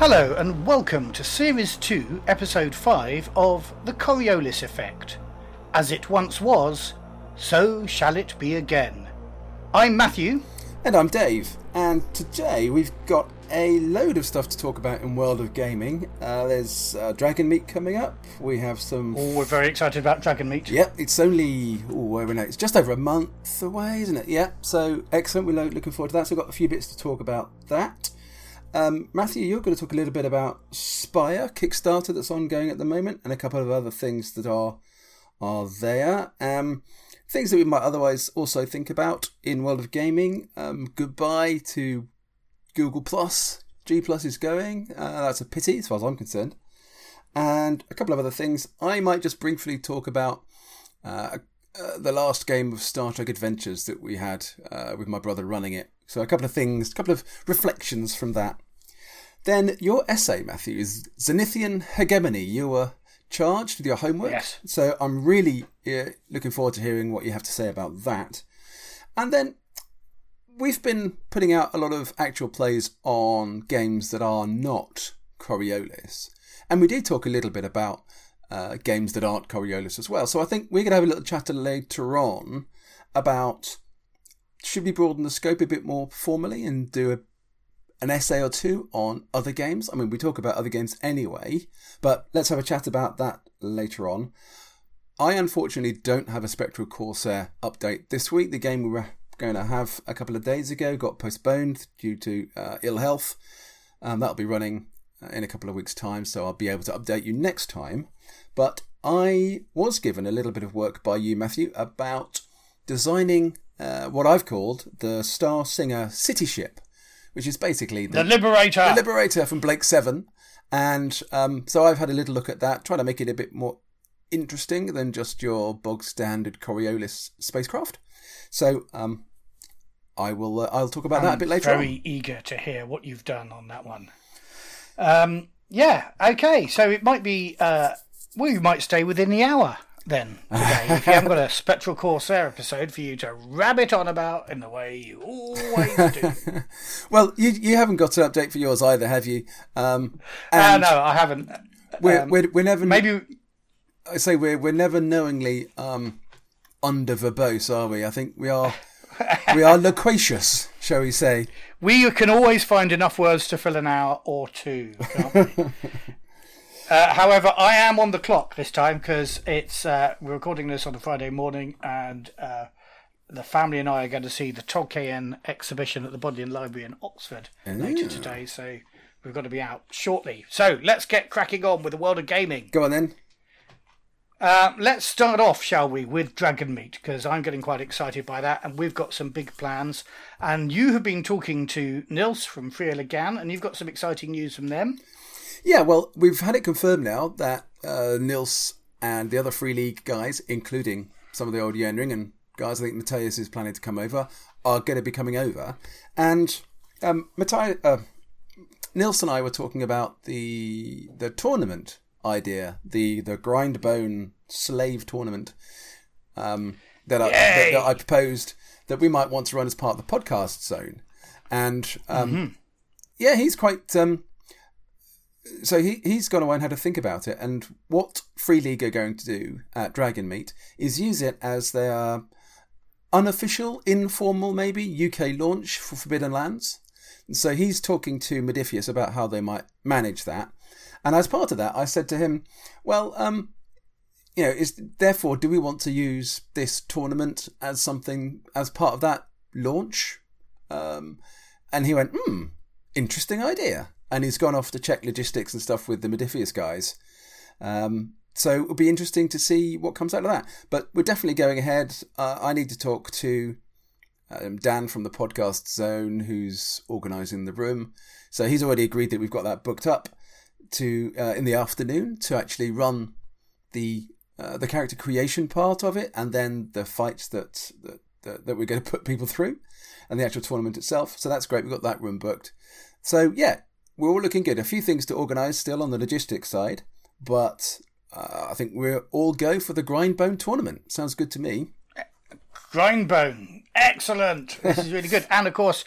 Hello and welcome to Series 2, Episode 5 of The Coriolis Effect. As it once was, so shall it be again. I'm Matthew. And I'm Dave. And today we've got a load of stuff to talk about in World of Gaming. There's Dragonmeet coming up. We have some... Oh, we're very excited about Dragonmeet. Yep, it's only... it's just over a month away, isn't it? Yeah, so excellent. We're looking forward to that. So we've got a few bits to talk about that. Matthew, you're going to talk a little bit about Spire, Kickstarter that's ongoing at the moment, and a couple of other things that are there. Things that we might otherwise also think about in World of Gaming. Goodbye to Google+. G+ is going. That's a pity as far as I'm concerned. And a couple of other things. I might just briefly talk about the last game of Star Trek Adventures that we had with my brother running it. So a couple of things, a couple of reflections from that. Then your essay, Matthew, is Zenithian Hegemony. You were charged with your homework. Yes. So I'm really looking forward to hearing what you have to say about that. And then we've been putting out a lot of actual plays on games that are not Coriolis. And we did talk a little bit about games that aren't Coriolis as well. So I think we're going to have a little chat later on about... should we broaden the scope a bit more formally and do an essay or two on other games? I mean, we talk about other games anyway, but let's have a chat about that later on. I unfortunately don't have a Spectral Corsair update this week. The game we were going to have a couple of days ago got postponed due to ill health. That'll be running in a couple of weeks' time, so I'll be able to update you next time. But I was given a little bit of work by you, Matthew, about designing what I've called the Star Singer City Ship, which is basically the Liberator. The Liberator from Blake 7. And so I've had a little look at that, trying to make it a bit more interesting than just your bog standard Coriolis spacecraft. So I'll talk about that a bit later on. I'm very eager to hear what you've done on that one. Okay. So it might be... we might stay within the hour then today, if you haven't got a Spectral Corsair episode for you to rabbit on about in the way you always do. Well, you haven't got an update for yours either, have you? No, I haven't. We're never... Maybe... I say we're never knowingly under verbose, are we? I think we are loquacious, shall we say. We can always find enough words to fill an hour or two, can't we? However, I am on the clock this time because it's we're recording this on a Friday morning, and the family and I are going to see the Tolkien exhibition at the Bodleian Library in Oxford later today, so we've got to be out shortly. So let's get cracking on with the World of Gaming. Go on then. Let's start off, shall we, with Dragonmeet, because I'm getting quite excited by that, and we've got some big plans. And you have been talking to Nils from Freya Lagan, and you've got some exciting news from them. Yeah, well, we've had it confirmed now that Nils and the other Free League guys, including some of the old Yenring and guys I think Matthias is planning to come over, are going to be coming over. And Nils and I were talking about the tournament idea, the Grindbone slave tournament that I proposed that we might want to run as part of the podcast zone. And he's quite... So he's gone away and had to think about it, and what Free League are going to do at Dragonmeet is use it as their unofficial, informal maybe, UK launch for Forbidden Lands. And so he's talking to Modiphius about how they might manage that. And as part of that, I said to him, well, therefore, do we want to use this tournament as something, as part of that launch? And he went, interesting idea. And he's gone off to check logistics and stuff with the Modiphius guys. So it'll be interesting to see what comes out of that. But we're definitely going ahead. I need to talk to Dan from the podcast zone, who's organising the room. So he's already agreed that we've got that booked up to in the afternoon to actually run the character creation part of it, and then the fights that we're going to put people through, and the actual tournament itself. So that's great. We've got that room booked. So yeah. We're all looking good. A few things to organise still on the logistics side, but I think we'll all go for the Grindbone tournament. Sounds good to me. Grindbone. Excellent. This is really good. And of course,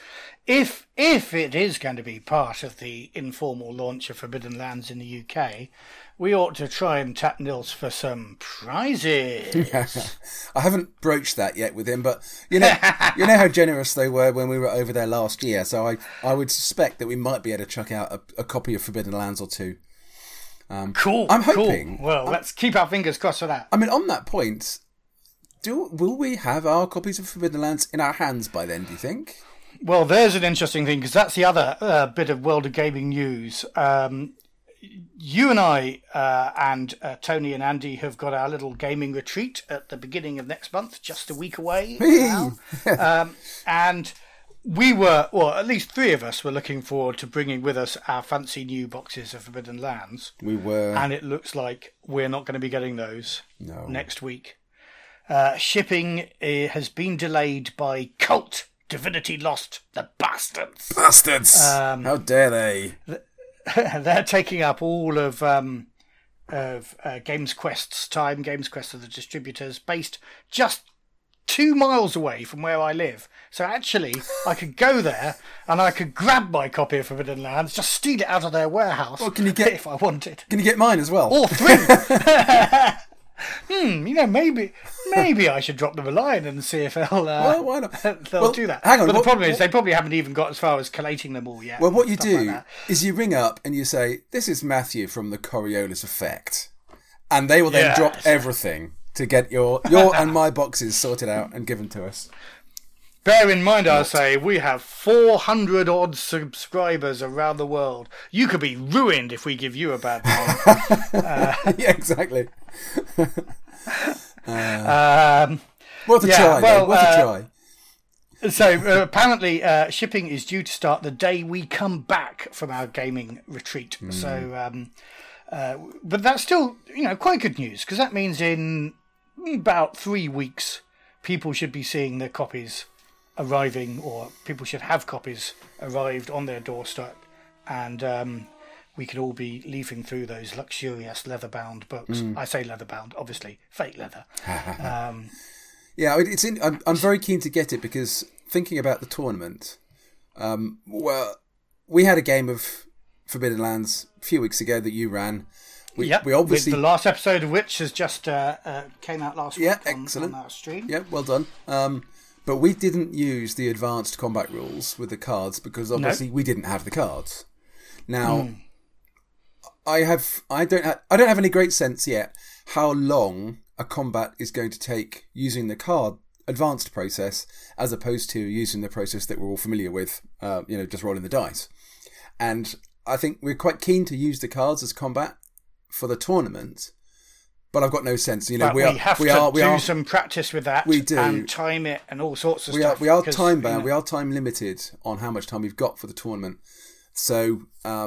if it is going to be part of the informal launch of Forbidden Lands in the UK, we ought to try and tap Nils for some prizes. I haven't broached that yet with him, but you know how generous they were when we were over there last year. So I would suspect that we might be able to chuck out a copy of Forbidden Lands or two. Cool. I'm hoping. Cool. Well, let's keep our fingers crossed for that. I mean, on that point, will we have our copies of Forbidden Lands in our hands by then, do you think? Well, there's an interesting thing, because that's the other bit of World of Gaming news. You and I and Tony and Andy have got our little gaming retreat at the beginning of next month, just a week away now. And we were, well, at least three of us were looking forward to bringing with us our fancy new boxes of Forbidden Lands. We were. And it looks like we're not going to be getting those next week. Shipping has been delayed by Cult Divinity Lost, the bastards. Bastards! How dare they? They're taking up all of Games Quest's time. Games Quest are the distributors, based just 2 miles away from where I live. So actually, I could go there and I could grab my copy of Forbidden Lands, just steal it out of their warehouse. Well, can you get if I wanted? Can you get mine as well? Or 3. Maybe I should drop them a line and see if they'll. Well, why not? They'll do that. Hang on, but the problem is they probably haven't even got as far as collating them all yet. Well, what you do is you ring up and you say, "This is Matthew from the Coriolis Effect," and they will then drop everything to get your and my boxes sorted out and given to us. Bear in mind, I say, we have 400 odd subscribers around the world. You could be ruined if we give you a bad name. Yeah, exactly. Worth a try. Worth a try. So apparently shipping is due to start the day we come back from our gaming retreat. So, but that's still, quite good news, because that means in about 3 weeks, people should be seeing their copies arriving, or people should have copies arrived on their doorstep, and we could all be leafing through those luxurious leather-bound books. I say leather-bound, obviously, fake leather. Yeah, I'm very keen to get it, because thinking about the tournament, well, we had a game of Forbidden Lands a few weeks ago that you ran. We obviously, with the last episode of which has just came out last week. Excellent. On our stream. Yeah, well done. But we didn't use the advanced combat rules with the cards, because obviously we didn't have the cards. Now, I don't have any great sense yet how long a combat is going to take using the card advanced process as opposed to using the process that we're all familiar with, just rolling the dice. And I think we're quite keen to use the cards as combat for the tournament, but I've got no sense. We have to do some practice with that. We do, and time it and all sorts of stuff. We are time bound. We are time limited on how much time we've got for the tournament. So,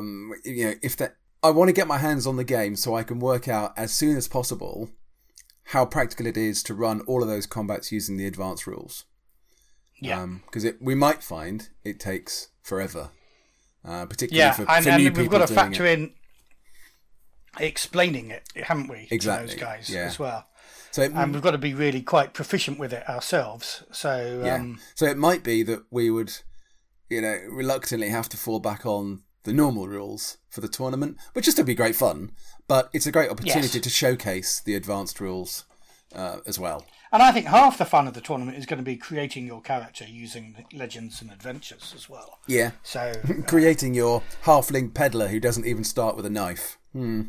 I want to get my hands on the game so I can work out as soon as possible how practical it is to run all of those combats using the advanced rules. Yeah, because we might find it takes forever, particularly for new people. We've got to factor in explaining it, haven't we? Exactly. To those guys as well. So and we've got to be really quite proficient with it ourselves. So so it might be that we would, reluctantly have to fall back on the normal rules for the tournament, which is still be great fun. But it's a great opportunity to showcase the advanced rules as well. And I think half the fun of the tournament is going to be creating your character using Legends and Adventures as well. Yeah. So creating your halfling peddler who doesn't even start with a knife.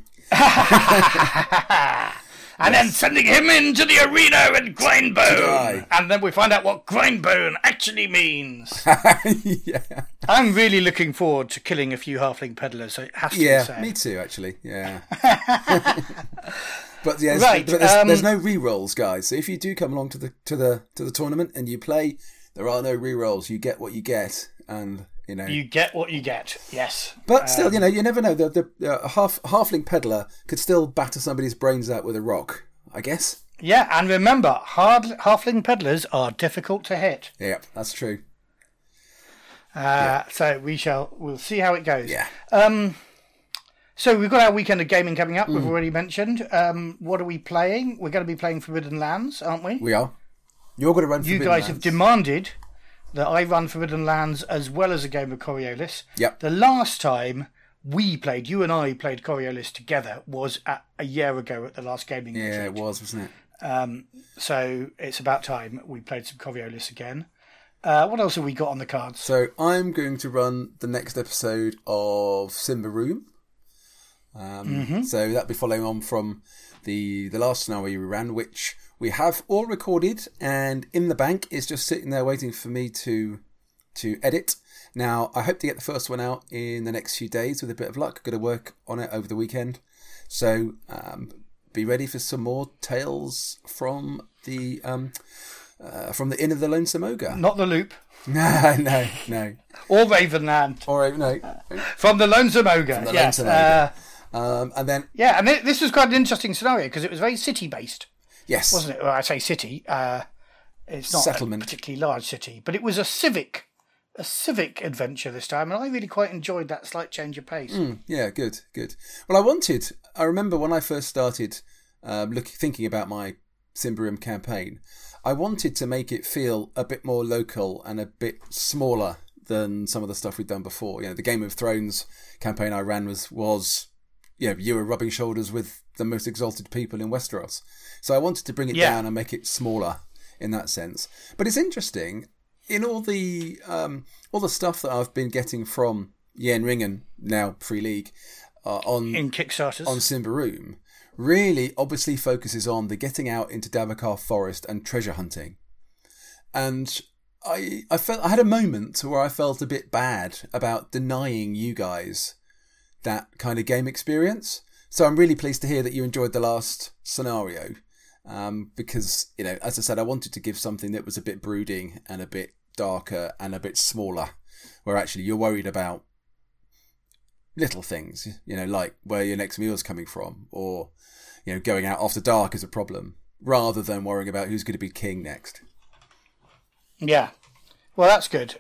And then sending him into the arena with Grindbone. And then we find out what Grindbone actually means. Yeah. I'm really looking forward to killing a few halfling peddlers, so it has to be said. Yeah, me too, actually. Yeah. But there's no re-rolls, guys. So if you do come along to the tournament and you play, there are no re-rolls. You get what you get, and you get what you get. Yes, but still, you never know. The halfling peddler could still batter somebody's brains out with a rock, I guess. Yeah, and remember, halfling peddlers are difficult to hit. Yeah, that's true. So we'll see how it goes. Yeah. So we've got our weekend of gaming coming up. We've already mentioned. What are we playing? We're going to be playing Forbidden Lands, aren't we? We are. You're going to run Forbidden Lands. You guys have demanded that I run Forbidden Lands as well as a game of Coriolis. Yep. The last time you and I played Coriolis together was a year ago at the last gaming retreat. Yeah, it was, wasn't it? So it's about time we played some Coriolis again. What else have we got on the cards? So I'm going to run the next episode of Symbaroum. So that'll be following on from the last scenario we ran, which we have all recorded and in the bank. Is just sitting there waiting for me to edit. Now, I hope to get the first one out in the next few days with a bit of luck. Going to work on it over the weekend. So be ready for some more tales from the Inn of the Lonesome Ogre. Not the Loop. No. Or Ravenland. From the Lonesome Ogre. From the Lonesome Ogre. And then... Yeah, and this was quite an interesting scenario because it was very city-based. Yes. Wasn't it? Well, I say city. It's not Settlement. a particularly large city, but it was a civic adventure this time, and I really quite enjoyed that slight change of pace. Yeah, good. Well, I remember when I first started thinking about my Symbaroum campaign, I wanted to make it feel a bit more local and a bit smaller than some of the stuff we'd done before. You know, the Game of Thrones campaign I ran was you were rubbing shoulders with the most exalted people in Westeros. So I wanted to bring it down and make it smaller in that sense. But it's interesting, in all the stuff that I've been getting from Yen Ringen, now Free League, in Kickstarters, on Symbaroum, really obviously focuses on the getting out into Davokar Forest and treasure hunting. And I had a moment where I felt a bit bad about denying you guys that kind of game experience. So I'm really pleased to hear that you enjoyed the last scenario, because, as I said, I wanted to give something that was a bit brooding and a bit darker and a bit smaller, where actually you're worried about little things, like where your next meal's coming from, or going out after dark is a problem, rather than worrying about who's going to be king next. Yeah, well, that's good,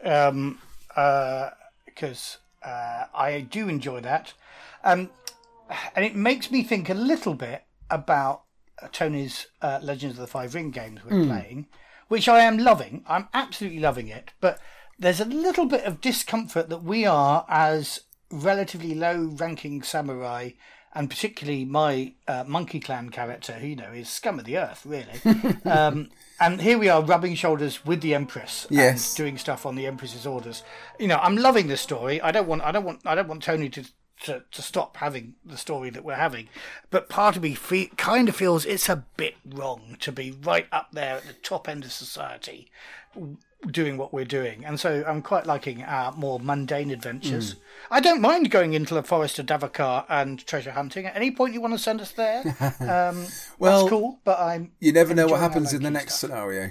because I do enjoy that, and it makes me think a little bit about Tony's Legends of the Five Ring games we're playing, which I am loving. I'm absolutely loving it, but there's a little bit of discomfort that we are, as relatively low-ranking samurai, and particularly my Monkey Clan character, who is scum of the earth, really. And here we are rubbing shoulders with the Empress, and doing stuff on the Empress's orders. I'm loving this story. I don't want Tony to stop having the story that we're having, but part of me kind of feels it's a bit wrong to be right up there at the top end of society doing what we're doing, and so I'm quite liking our more mundane adventures. I don't mind going into the forest of Davokar and treasure hunting at any point you want to send us there. Well, that's cool, but you never know what happens in the next scenario.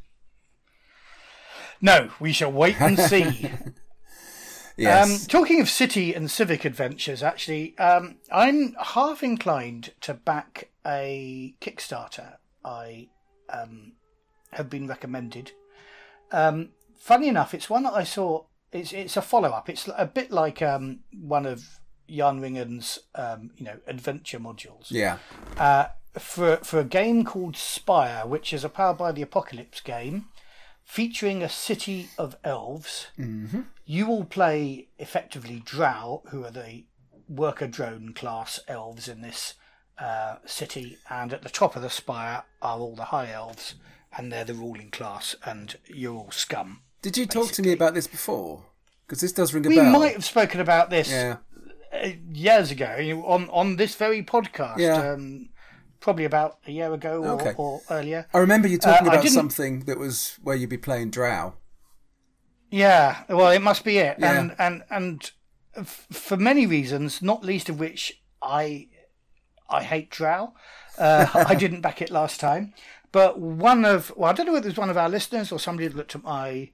No, we shall wait and see. Yes. Talking of city and civic adventures, actually, I'm half inclined to back a Kickstarter I have been recommended. Funny enough, it's one that I saw. It's a follow-up. It's a bit like one of Jan Ringen's adventure modules. Yeah. For a game called Spire, which is a Powered by the Apocalypse game, featuring a city of elves. Mm-hmm. You will play effectively Drow, who are the worker drone class elves in this city, and at the top of the spire are all the high elves, and they're the ruling class, and you're all scum. Did you talk to me about this before? Because this does ring a bell. bell. We might have spoken about this years ago on this very podcast. Yeah. Probably about a year ago or earlier. I remember you talking about something that was where you'd be playing Drow. Yeah, well, it must be it. Yeah. And for many reasons, not least of which I hate Drow. I didn't back it last time. But I don't know whether it was one of our listeners or somebody that looked at my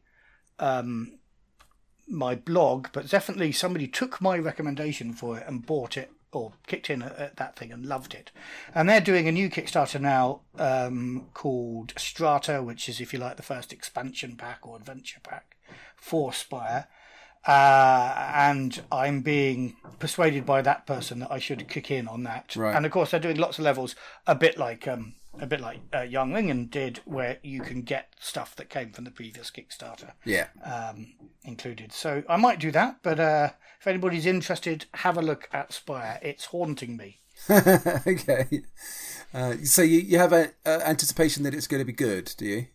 my blog, but definitely somebody took my recommendation for it and bought it or kicked in at that thing and loved it. And they're doing a new Kickstarter now called Strata, which is, if you like, the first expansion pack or adventure pack for Spire. And I'm being persuaded by that person that I should kick in on that. Right. And of course, they're doing lots of levels, a bit like a bit like Young Lingen did, where you can get stuff that came from the previous Kickstarter included. So I might do that, but if anybody's interested, have a look at Spire. It's haunting me. Okay. So you have an anticipation that it's going to be good, do you?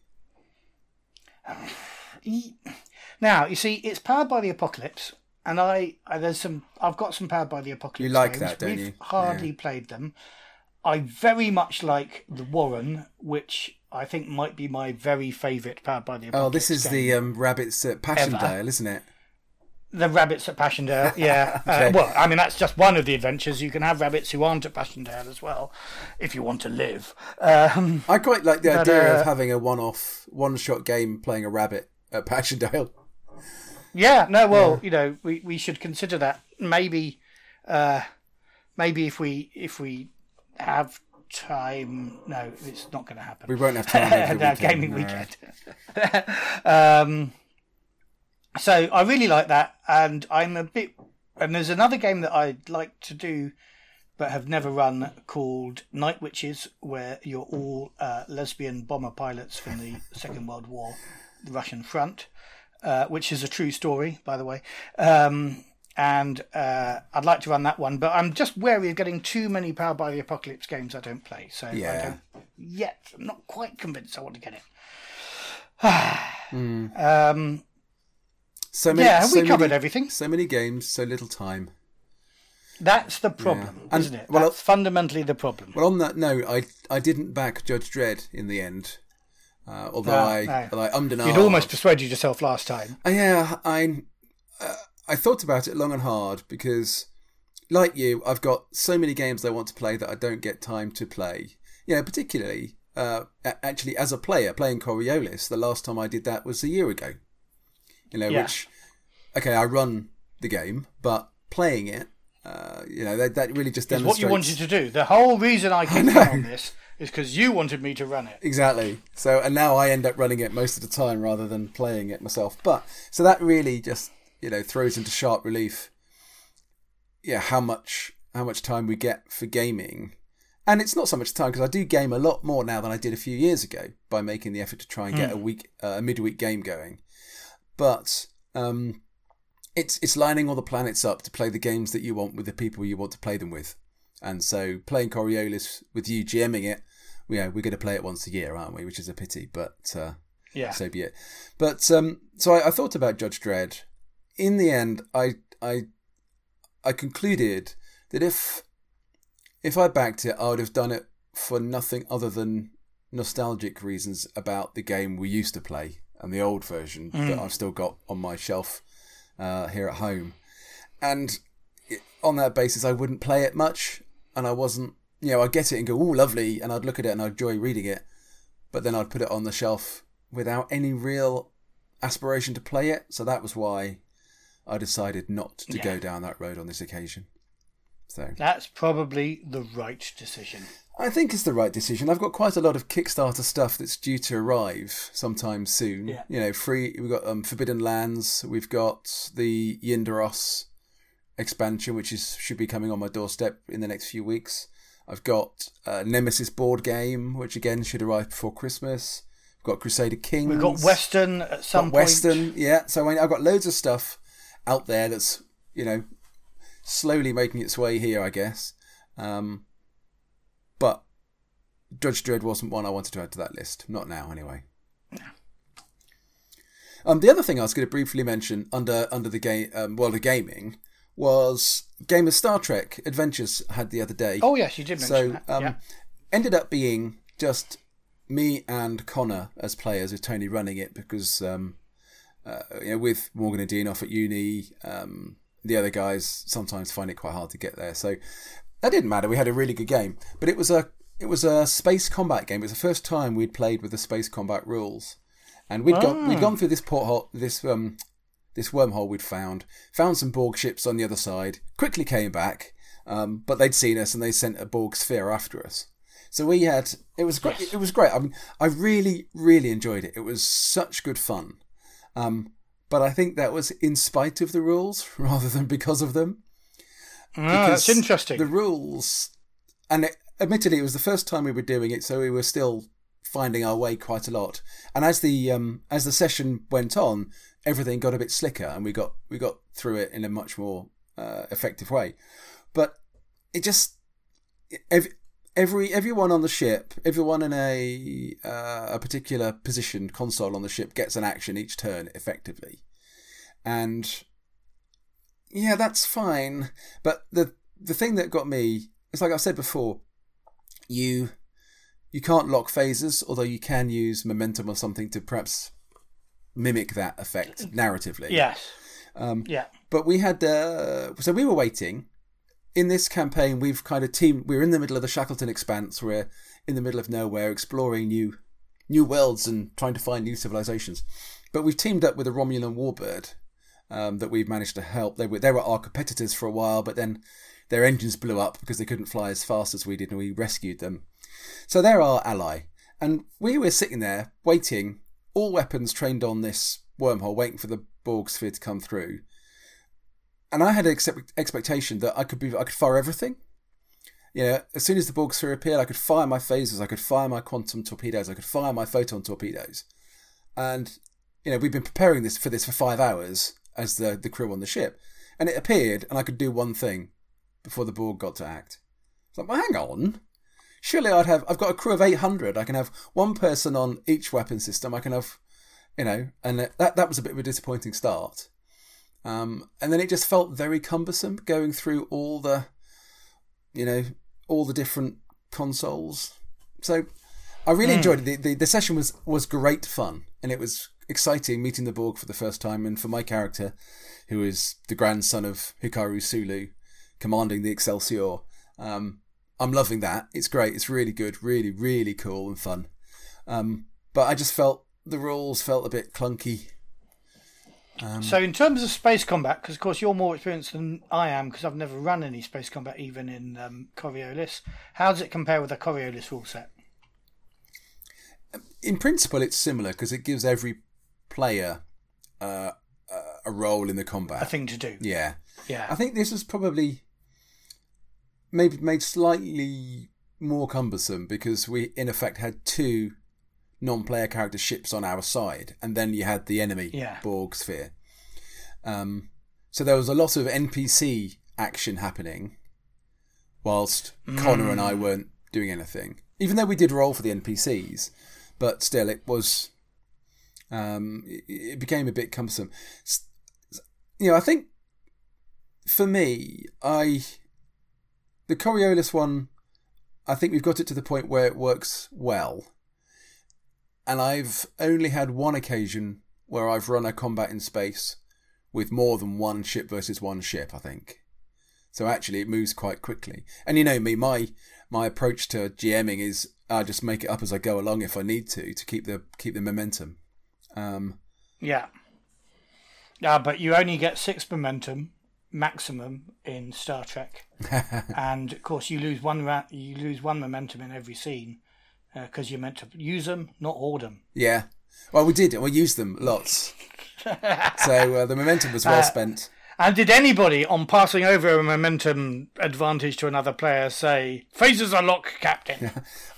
Now, you see, it's Powered by the Apocalypse, and I've got some Powered by the Apocalypse You like games. that, don't you? We've hardly played them. I very much like the Warren, which I think might be my very favourite Powered by the Apocalypse. Oh, this is the rabbits at Passchendaele, isn't it? The rabbits at Passchendaele, yeah. Okay. Well, I mean, that's just one of the adventures. You can have rabbits who aren't at Passchendaele as well, if you want to live. I quite like the idea of having a one-shot game playing a rabbit at Passchendaele. Yeah, no, well, you know, we should consider that. Maybe if we have time. No, it's not going to happen. We won't have time over the gaming weekend. So I really like that, and and there's another game that I'd like to do but have never run called Night Witches, where you're all lesbian bomber pilots from the Second World War, the Russian front, which is a true story, by the way. And I'd like to run that one, but I'm just wary of getting too many Powered by the Apocalypse games I don't play. So I'm not quite convinced I want to get it. Have we covered everything? So many games, so little time. That's the problem, isn't it? Well, that's fundamentally the problem. Well, on that note, I didn't back Judge Dredd in the end, although I ummed and ahed. You'd almost persuaded yourself last time. I thought about it long and hard because, like you, I've got so many games I want to play that I don't get time to play. Yeah, particularly, actually, as a player, playing Coriolis, the last time I did that was a year ago. Which, okay, I run the game, but playing it, that really just demonstrates... what you wanted to do. The whole reason I came down on this is because you wanted me to run it. Exactly. So, and now I end up running it most of the time rather than playing it myself. But, so that really just, throws into sharp relief, how much time we get for gaming. And it's not so much time, because I do game a lot more now than I did a few years ago by making the effort to try and get a midweek game going. But it's lining all the planets up to play the games that you want with the people you want to play them with. And so playing Coriolis with you GMing it, we're going to play it once a year, aren't we? Which is a pity, but so be it. But so I thought about Judge Dredd. In the end, I concluded that if I backed it, I would have done it for nothing other than nostalgic reasons about the game we used to play. And the old version that I've still got on my shelf here at home. And on that basis, I wouldn't play it much. And I wasn't, I'd get it and go, ooh, lovely. And I'd look at it and I'd enjoy reading it. But then I'd put it on the shelf without any real aspiration to play it. So that was why I decided not to go down that road on this occasion. So that's probably the right decision. I think it's the right decision. I've got quite a lot of Kickstarter stuff that's due to arrive sometime soon. Yeah. Free. We've got Forbidden Lands. We've got the Yndaros expansion, which should be coming on my doorstep in the next few weeks. I've got Nemesis board game, which again should arrive before Christmas. We've got Crusader Kings. We've got Western at some point. Western, yeah. So I've got loads of stuff out there that's slowly making its way here, I guess. But Judge Dredd wasn't one I wanted to add to that list. Not now, anyway. The other thing I was going to briefly mention under the game world of gaming was a game of Star Trek Adventures had the other day. Oh yes, you did mention that. Ended up being just me and Connor as players, with Tony running it because with Morgan and Dean off at uni, the other guys sometimes find it quite hard to get there. So that didn't matter. We had a really good game, but it was a space combat game. It was the first time we'd played with the space combat rules, and we'd gone through this porthole, this wormhole we'd found some Borg ships on the other side. Quickly came back, but they'd seen us and they sent a Borg sphere after us. So it was great. Yes. It was great. I mean, I really, really enjoyed it. It was such good fun. But I think that was in spite of the rules rather than because of them. That's interesting. The rules, and admittedly, it was the first time we were doing it, so we were still finding our way quite a lot. And as the session went on, everything got a bit slicker, and we got through it in a much more effective way. But it just everyone on the ship, everyone in a particular position console on the ship gets an action each turn effectively, and yeah, that's fine. But the thing that got me is, like I've said before, you can't lock phases, although you can use momentum or something to perhaps mimic that effect narratively. Yes. But we had so we were waiting. In this campaign, we've kind of we're in the middle of the Shackleton Expanse. We're in the middle of nowhere, exploring new worlds and trying to find new civilizations. But we've teamed up with a Romulan warbird that we've managed to help. They were our competitors for a while, but then their engines blew up because they couldn't fly as fast as we did, and we rescued them. So they're our ally. And we were sitting there waiting, all weapons trained on this wormhole, waiting for the Borg sphere to come through. And I had an expectation that I could fire everything. You know, as soon as the Borg sphere appeared, I could fire my phasers, I could fire my quantum torpedoes, I could fire my photon torpedoes. And, you know, we've been preparing for 5 hours as the crew on the ship. And it appeared, and I could do one thing before the Borg got to act. It's like, well, hang on. Surely I've got a crew of 800. I can have one person on each weapon system. I can have, you know, and that was a bit of a disappointing start. And then it just felt very cumbersome going through all the different consoles. So I really enjoyed it. The session was great fun, and it was exciting meeting the Borg for the first time. And for my character, who is the grandson of Hikaru Sulu, commanding the Excelsior, I'm loving that. It's great. It's really good. Really, really cool and fun. But I just felt the rules felt a bit clunky. So in terms of space combat, because of course you're more experienced than I am, because I've never run any space combat even in Coriolis, how does it compare with the Coriolis rule set? In principle, it's similar because it gives every player a role in the combat. A thing to do. Yeah. Yeah. I think this was probably maybe made slightly more cumbersome because we, in effect, had 2 non-player character ships on our side, and then you had the enemy Borg sphere. So there was a lot of NPC action happening whilst Connor and I weren't doing anything, even though we did roll for the NPCs, but still it was it became a bit cumbersome. You know, I think for me, the Coriolis one, I think we've got it to the point where it works well. And I've only had one occasion where I've run a combat in space with more than one ship versus one ship, I think. So actually it moves quite quickly. And you know me, my approach to GMing is I just make it up as I go along if I need to keep the momentum. Yeah. But you only get 6 momentum maximum in Star Trek. And of course you lose one momentum in every scene. Because you're meant to use them, not hoard them. Yeah. Well, we did. We used them lots. So the momentum was well spent. And did anybody, on passing over a momentum advantage to another player, say, "Phasers are locked, Captain"?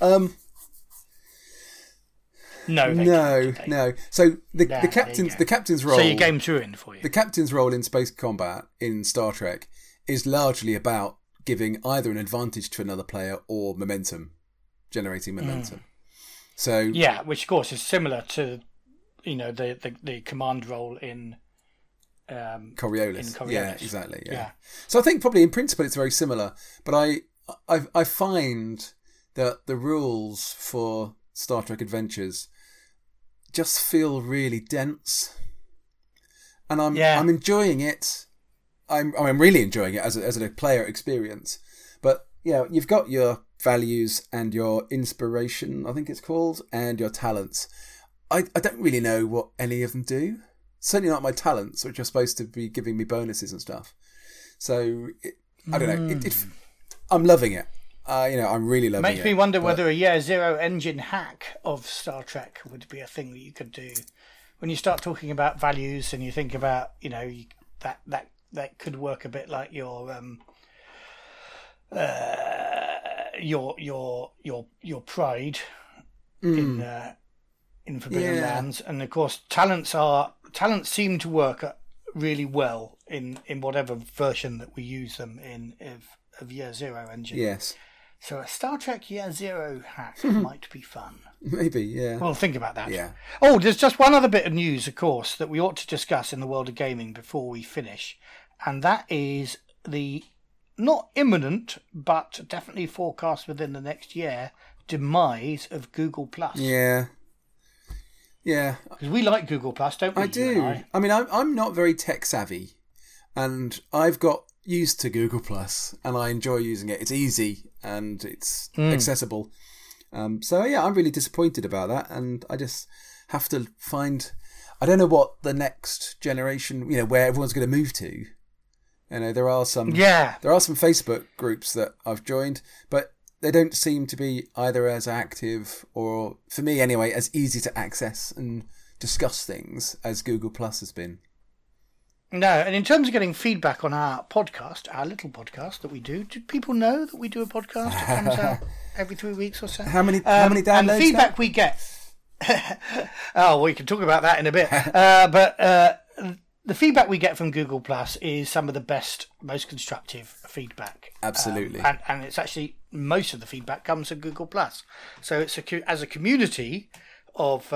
No. So the captain's role. So your game's ruined for you. The captain's role in space combat in Star Trek is largely about giving either an advantage to another player or momentum. Generating momentum. So yeah, which of course is similar to, you know, the command role in Coriolis. Yeah, exactly. Yeah. So I think probably in principle it's very similar, but I find that the rules for Star Trek Adventures just feel really dense, and I'm enjoying it. I'm really enjoying it as a player experience, but yeah, you've got your values and your inspiration, I think it's called, and your talents. I don't really know what any of them do. Certainly not my talents, which are supposed to be giving me bonuses and stuff. So I don't know. I'm loving it. I'm really loving it. Makes me wonder whether a Year Zero engine hack of Star Trek would be a thing that you could do. When you start talking about values and you think about, you know, that could work a bit like your your pride in Forbidden Lands, and of course talents seem to work really well in whatever version that we use them in of Year Zero engine. Yes. So a Star Trek Year Zero hack might be fun. Maybe, yeah. Well, think about that. Yeah. Oh, there's just one other bit of news, of course, that we ought to discuss in the world of gaming before we finish, and that is the not imminent, but definitely forecast within the next year, demise of Google+. Yeah. Yeah. Because we like Google+, don't we? I do. I mean, I'm not very tech savvy, and I've got used to Google+, and I enjoy using it. It's easy and it's accessible. So yeah, I'm really disappointed about that, and I just have to find. I don't know what the next generation, where everyone's going to move to. There are some Facebook groups that I've joined, but they don't seem to be either as active or, for me anyway, as easy to access and discuss things as Google Plus has been. No, and in terms of getting feedback on our podcast, our little podcast that we do people know that we do a podcast that comes out every 3 weeks or so? How many downloads? And the feedback we get... we can talk about that in a bit. But the feedback we get from Google Plus is some of the best, most constructive feedback. Absolutely. And it's actually, most of the feedback comes from Google Plus. So it's as a community of,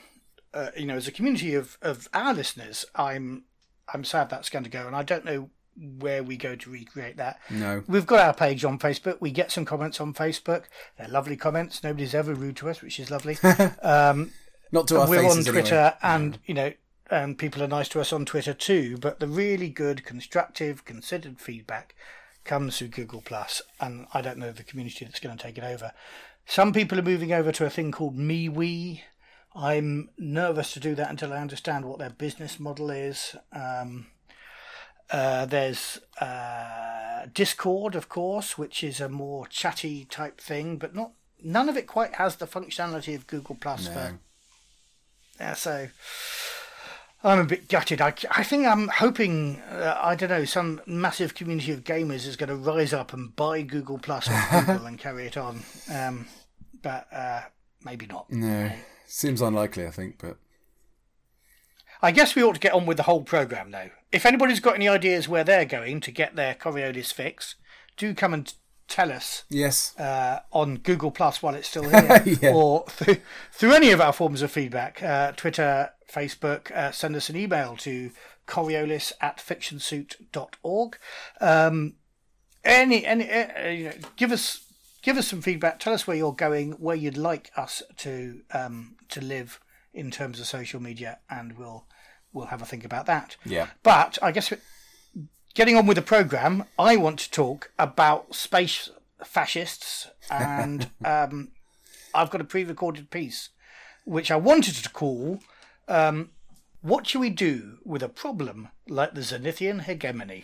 as a community of our listeners, I'm sad that's going to go, and I don't know where we go to recreate that. No. We've got our page on Facebook. We get some comments on Facebook. They're lovely comments. Nobody's ever rude to us, which is lovely. Not to our we're faces on Twitter, anyway. and and people are nice to us on Twitter too. But the really good, constructive, considered feedback comes through Google Plus, and I don't know the community that's going to take it over. Some people are moving over to a thing called MeWe. I'm nervous to do that until I understand what their business model is. There's Discord, of course, which is a more chatty type thing, but none of it quite has the functionality of Google Plus. No. So I'm a bit gutted. I think I'm hoping, some massive community of gamers is going to rise up and buy Google Plus on Google and carry it on. But maybe not. No. Seems unlikely, I think, but... I guess we ought to get on with the whole programme now. If anybody's got any ideas where they're going to get their Coriolis fix, do come and tell us. Yes. On Google Plus while it's still here. Yeah. Or through any of our forms of feedback. Twitter, Facebook, send us an email to coriolis@fictionsuit.org. Give us some feedback. Tell us where you're going, where you'd like us to live in terms of social media, and we'll have a think about that. Yeah. But I guess getting on with the programme, I want to talk about space fascists, and I've got a pre-recorded piece which I wanted to call "What Should We Do with a Problem Like the Zenithian Hegemony?"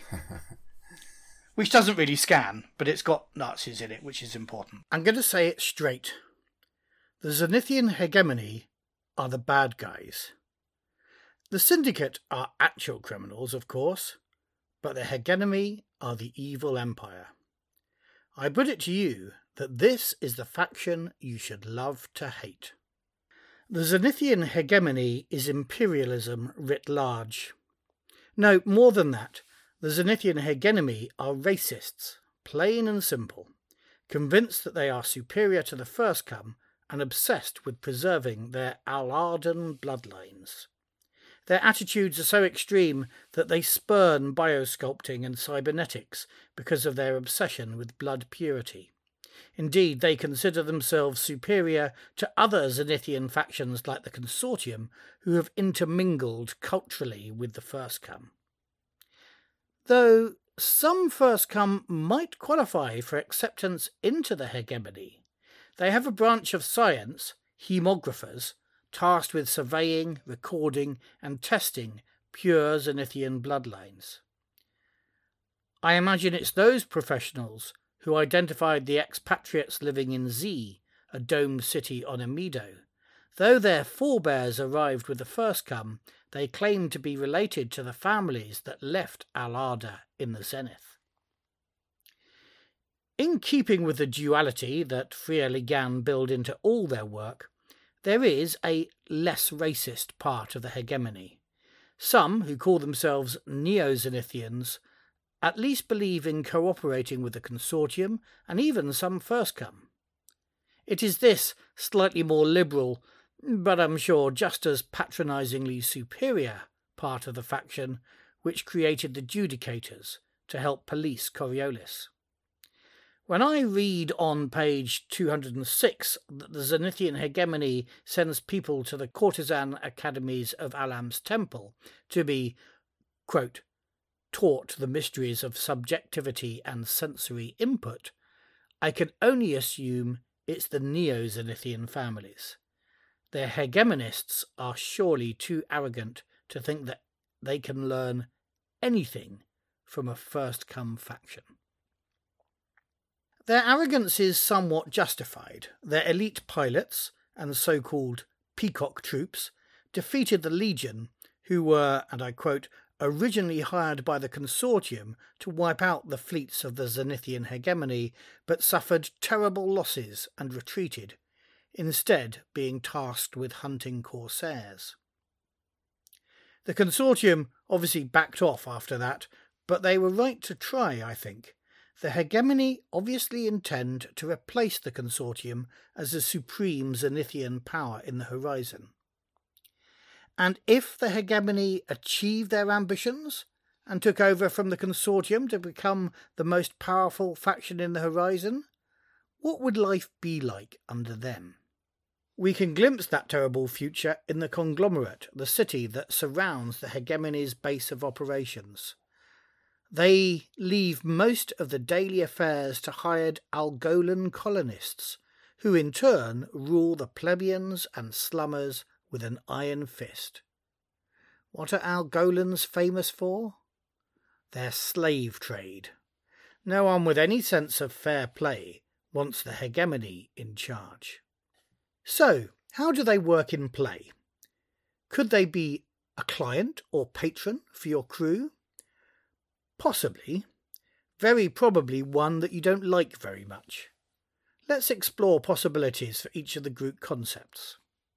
Which doesn't really scan, but it's got Nazis in it, which is important. I'm going to say it straight. The Zenithian Hegemony are the bad guys. The Syndicate are actual criminals, of course, but the Hegemony are the evil empire. I put it to you that this is the faction you should love to hate. The Zenithian Hegemony is imperialism writ large. No, more than that. The Zenithian Hegemony are racists, plain and simple, convinced that they are superior to the First Come and obsessed with preserving their Al-Ardan bloodlines. Their attitudes are so extreme that they spurn biosculpting and cybernetics because of their obsession with blood purity. Indeed, they consider themselves superior to other Zenithian factions like the Consortium, who have intermingled culturally with the First Come. Though some First Come might qualify for acceptance into the Hegemony, they have a branch of science, hemographers, tasked with surveying, recording and testing pure Zenithian bloodlines. I imagine it's those professionals who identified the expatriates living in Z, a domed city on Amido. Though their forebears arrived with the First Come, they claim to be related to the families that left Al-Arda in the zenith. In keeping with the duality that Freya Ligan build into all their work, there is a less racist part of the hegemony. Some, who call themselves Neo-Zenithians, at least believe in cooperating with the consortium, and even some first come. It is this slightly more liberal, but I'm sure just as patronisingly superior part of the faction which created the Judicators to help police Coriolis. When I read on page 206 that the Zenithian hegemony sends people to the courtesan academies of Alam's temple to be, quote, taught the mysteries of subjectivity and sensory input, I can only assume it's the Neo-Zenithian families. Their hegemonists are surely too arrogant to think that they can learn anything from a first-come faction. Their arrogance is somewhat justified. Their elite pilots and so-called peacock troops defeated the Legion, who were, and I quote, originally hired by the consortium to wipe out the fleets of the Zenithian hegemony, but suffered terrible losses and retreated, instead being tasked with hunting corsairs. The consortium obviously backed off after that, but they were right to try, I think. The hegemony obviously intend to replace the consortium as the supreme Zenithian power in the horizon. And if the hegemony achieved their ambitions and took over from the consortium to become the most powerful faction in the horizon, what would life be like under them? We can glimpse that terrible future in the conglomerate, the city that surrounds the hegemony's base of operations. They leave most of the daily affairs to hired Algolan colonists, who in turn rule the plebeians and slummers with an iron fist. What are Algolans famous for? Their slave trade. No one with any sense of fair play wants the hegemony in charge. So, how do they work in play? Could they be a client or patron for your crew? Possibly. Very probably one that you don't like very much. Let's explore possibilities for each of the group concepts.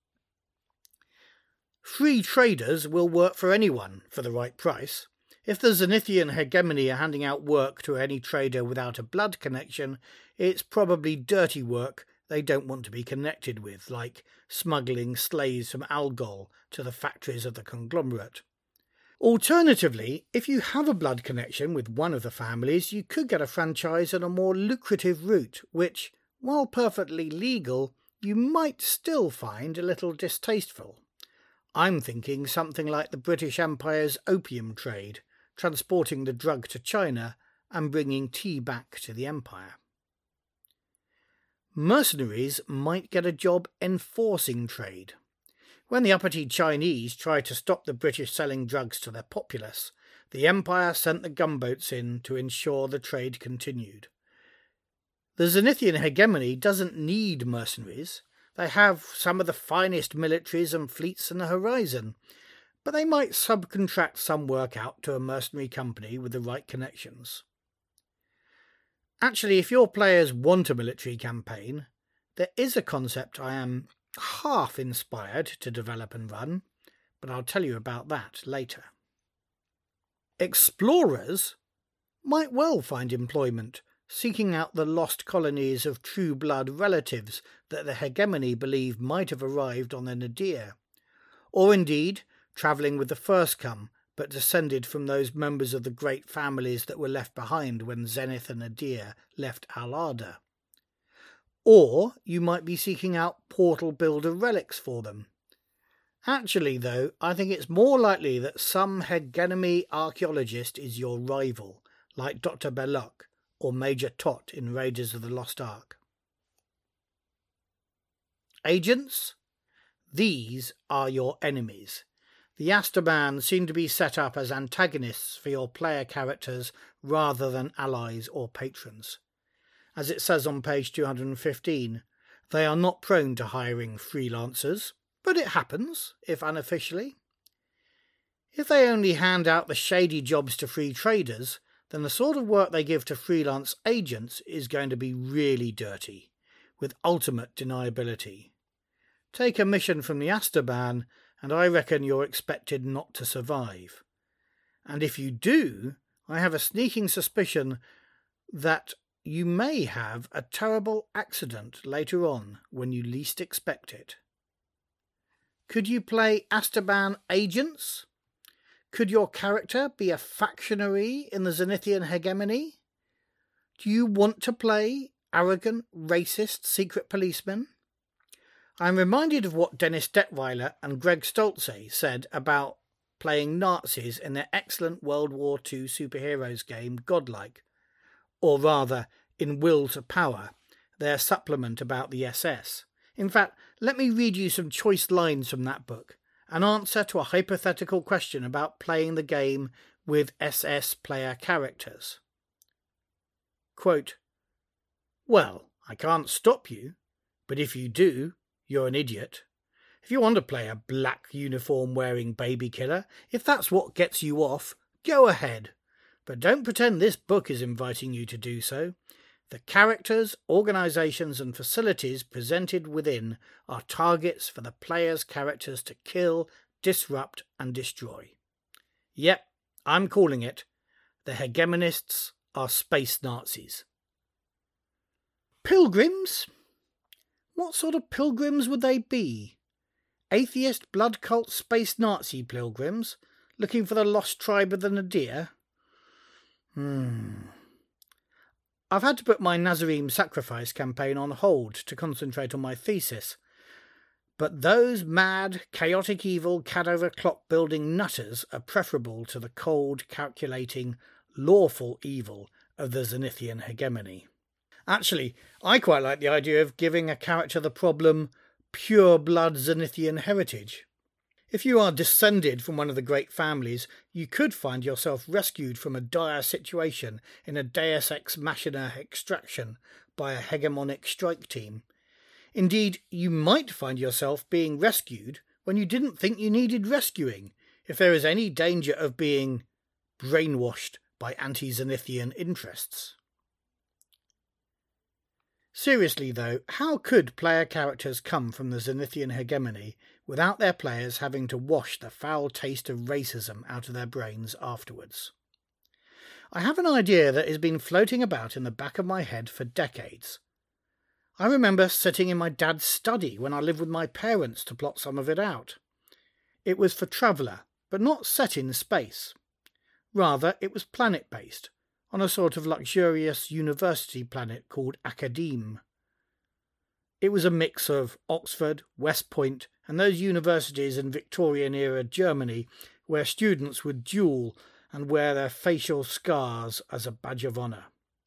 Free traders will work for anyone for the right price. If the Zenithian hegemony are handing out work to any trader without a blood connection, it's probably dirty work they don't want to be connected with, like smuggling slaves from Algol to the factories of the conglomerate. Alternatively, if you have a blood connection with one of the families, you could get a franchise on a more lucrative route, which, while perfectly legal, you might still find a little distasteful. I'm thinking something like the British Empire's opium trade, transporting the drug to China and bringing tea back to the Empire. Mercenaries might get a job enforcing trade. When the uppity Chinese tried to stop the British selling drugs to their populace, the Empire sent the gunboats in to ensure the trade continued. The Zenithian hegemony doesn't need mercenaries. They have some of the finest militaries and fleets in the horizon, but they might subcontract some work out to a mercenary company with the right connections. Actually, if your players want a military campaign, there is a concept I am half inspired to develop and run, but I'll tell you about that later. Explorers might well find employment seeking out the lost colonies of true blood relatives that the hegemony believe might have arrived on the Nadir, or indeed travelling with the first come but descended from those members of the great families that were left behind when Zenith and Nadir left Al-Arda. Or you might be seeking out portal builder relics for them. Actually, though, I think it's more likely that some hegemony archaeologist is your rival, like Dr. Belloc or Major Tot in Raiders of the Lost Ark. Agents? These are your enemies. The Asterban seem to be set up as antagonists for your player characters rather than allies or patrons. As it says on page 215, they are not prone to hiring freelancers, but it happens, if unofficially. If they only hand out the shady jobs to free traders, then the sort of work they give to freelance agents is going to be really dirty, with ultimate deniability. Take a mission from the Azkaban, and I reckon you're expected not to survive. And if you do, I have a sneaking suspicion that you may have a terrible accident later on when you least expect it. Could you play Azkaban agents? Could your character be a factionary in the Zenithian hegemony? Do you want to play arrogant, racist secret policemen? I'm reminded of what Dennis Detweiler and Greg Stolze said about playing Nazis in their excellent World War II superheroes game Godlike, or rather in Will to Power, their supplement about the SS. In fact, let me read you some choice lines from that book, an answer to a hypothetical question about playing the game with SS player characters. Quote, "Well, I can't stop you, but if you do, you're an idiot. If you want to play a black uniform-wearing baby killer, if that's what gets you off, go ahead. But don't pretend this book is inviting you to do so. The characters, organisations and facilities presented within are targets for the player's characters to kill, disrupt and destroy. Yep, I'm calling it. The hegemonists are space Nazis." Pilgrims? What sort of pilgrims would they be? Atheist blood cult space Nazi pilgrims, looking for the lost tribe of the Nadir? I've had to put my Nazarene sacrifice campaign on hold to concentrate on my thesis. But those mad, chaotic evil Cadover clock-building nutters are preferable to the cold, calculating, lawful evil of the Zenithian hegemony. Actually, I quite like the idea of giving a character the problem pure-blood Zenithian heritage. If you are descended from one of the great families, you could find yourself rescued from a dire situation in a Deus Ex Machina extraction by a hegemonic strike team. Indeed, you might find yourself being rescued when you didn't think you needed rescuing, if there is any danger of being brainwashed by anti-Zenithian interests. Seriously though, how could player characters come from the Zenithian hegemony without their players having to wash the foul taste of racism out of their brains afterwards? I have an idea that has been floating about in the back of my head for decades. I remember sitting in my dad's study when I lived with my parents to plot some of it out. It was for Traveller, but not set in space. Rather, it was planet-based, on a sort of luxurious university planet called Academe. It was a mix of Oxford, West Point, and those universities in Victorian-era Germany where students would duel and wear their facial scars as a badge of honour.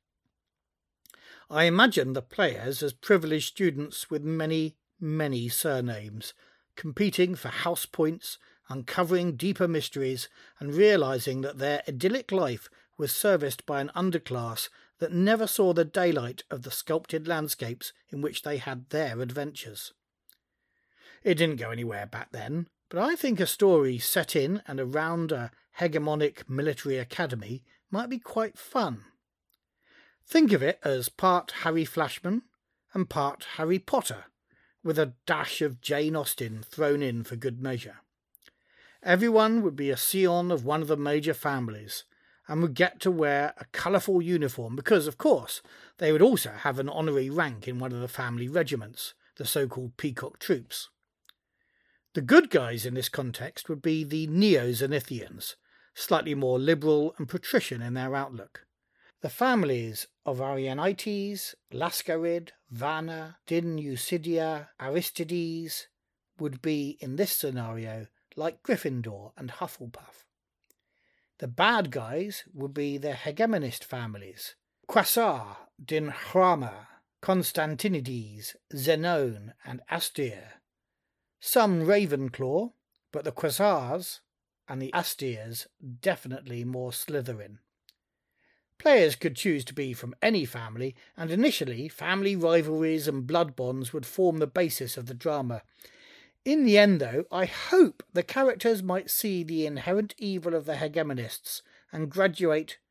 I imagine the players as privileged students with many, many surnames, competing for house points, uncovering deeper mysteries, and realising that their idyllic life was serviced by an underclass that never saw the daylight of the sculpted landscapes in which they had their adventures. It didn't go anywhere back then, but I think a story set in and around a hegemonic military academy might be quite fun. Think of it as part Harry Flashman and part Harry Potter, with a dash of Jane Austen thrown in for good measure. Everyone would be a scion of one of the major families, and would get to wear a colourful uniform because, of course, they would also have an honorary rank in one of the family regiments, the so-called Peacock Troops. The good guys in this context would be the Neo-Zenithians, slightly more liberal and patrician in their outlook. The families of Arianites, Lascarid, Vanna, Din Eusidia, Aristides would be, in this scenario, like Gryffindor and Hufflepuff. The bad guys would be the hegemonist families, Quasar, Dinhrama, Constantinides, Zenone and Astyr. Some Ravenclaw, but the Quasars and the Astyrs definitely more Slytherin. Players could choose to be from any family, and initially family rivalries and blood bonds would form the basis of the drama. In the end, though, I hope the characters might see the inherent evil of the hegemonists and graduate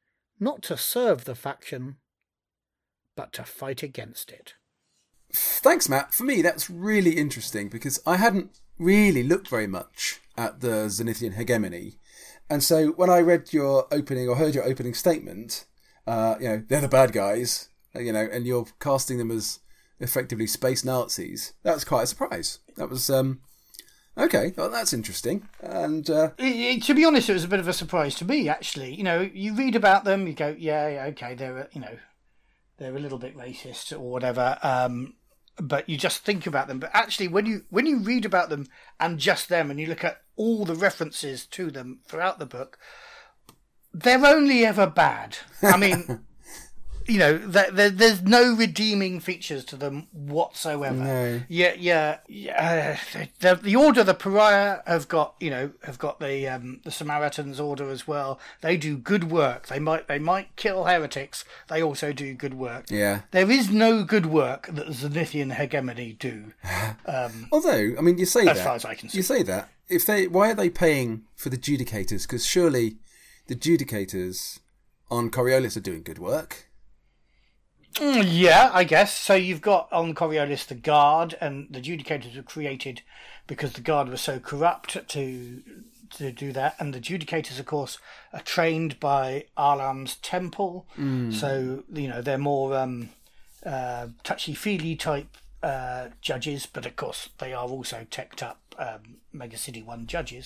not to serve the faction, but to fight against it. Thanks, Matt. For me, that's really interesting because I hadn't really looked very much at the Zenithian hegemony. And so when I read your opening or heard your opening statement, they're the bad guys, and you're casting them as effectively space Nazis, that was quite a surprise. That was, okay, well, that's interesting. And to be honest, it was a bit of a surprise to me, actually. You read about them, you go, yeah, okay, they're a little bit racist or whatever. But you just think about them. But actually, when you read about them and just them, and you look at all the references to them throughout the book, they're only ever bad. I mean, there's no redeeming features to them whatsoever. No. Yeah. The Order, the Pariah, have got the Samaritan's Order as well. They do good work. They might kill heretics. They also do good work. Yeah. There is no good work that the Zenithian hegemony do. Although, I mean, you say as that. Far as I can see. You say that. Why are they paying for the Judicators? Because surely the Judicators on Coriolis are doing good work. Yeah, I guess. So you've got on Coriolis the Guard, and the Judicators were created because the Guard was so corrupt to do that. And the Judicators, of course, are trained by Alam's Temple. So, they're more touchy-feely type judges, but of course they are also teched up Mega City 1 judges.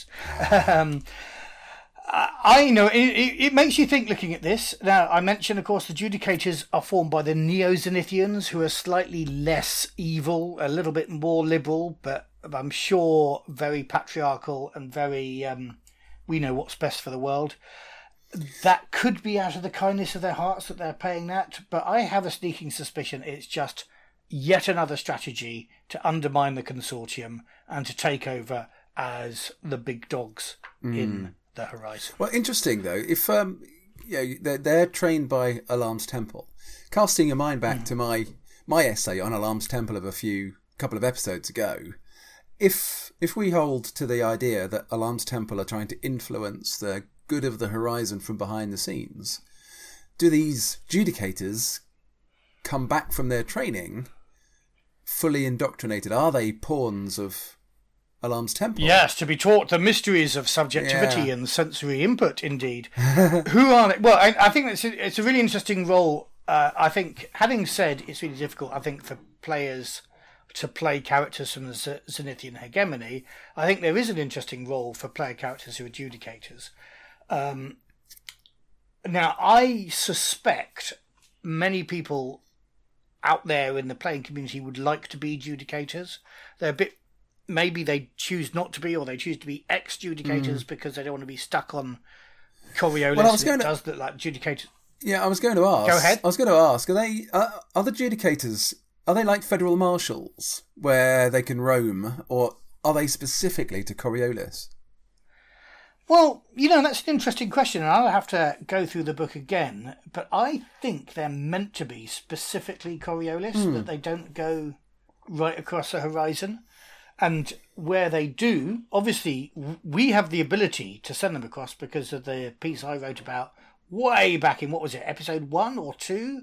I know it makes you think looking at this. Now, I mentioned, of course, the Judicators are formed by the Neo-Zenithians, who are slightly less evil, a little bit more liberal, but I'm sure very patriarchal and very, we know what's best for the world. That could be out of the kindness of their hearts that they're paying that, but I have a sneaking suspicion it's just yet another strategy to undermine the consortium and to take over as the big dogs in the horizon. Well, interesting though, if they're trained by Alam's Temple. Casting your mind back to my essay on Alam's Temple of a couple of episodes ago, if we hold to the idea that Alam's Temple are trying to influence the good of the horizon from behind the scenes, do these Judicators come back from their training fully indoctrinated? Are they pawns of Alam's Temple? Yes, to be taught the mysteries of subjectivity and sensory input, indeed. Who are they? Well, I think it's a really interesting role. I think, having said it's really difficult, I think, for players to play characters from the Zenithian hegemony, I think there is an interesting role for player characters who are Judicators. Now, I suspect many people out there in the playing community would like to be Judicators. They're a bit... Maybe they choose not to be, or they choose to be ex-Judicators because they don't want to be stuck on Coriolis. Well, it does look like Judicators. Yeah, I was going to ask. Go ahead. I was going to ask, are the Judicators, are they like federal marshals where they can roam, or are they specifically to Coriolis? Well, that's an interesting question, and I'll have to go through the book again, but I think they're meant to be specifically Coriolis, that they don't go right across the horizon. And where they do, obviously, we have the ability to send them across because of the piece I wrote about way back in, what was it, episode 1 or 2?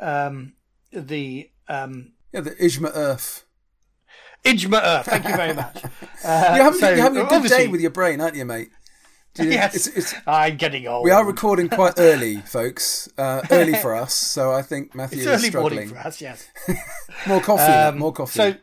The Ijma Earth. Ijma Earth, thank you very much. You're having a good day with your brain, aren't you, mate? Yes, I'm getting old. We are recording quite early, folks. Early for us, so I think Matthew is struggling. It's early morning for us, yes. More coffee, more coffee.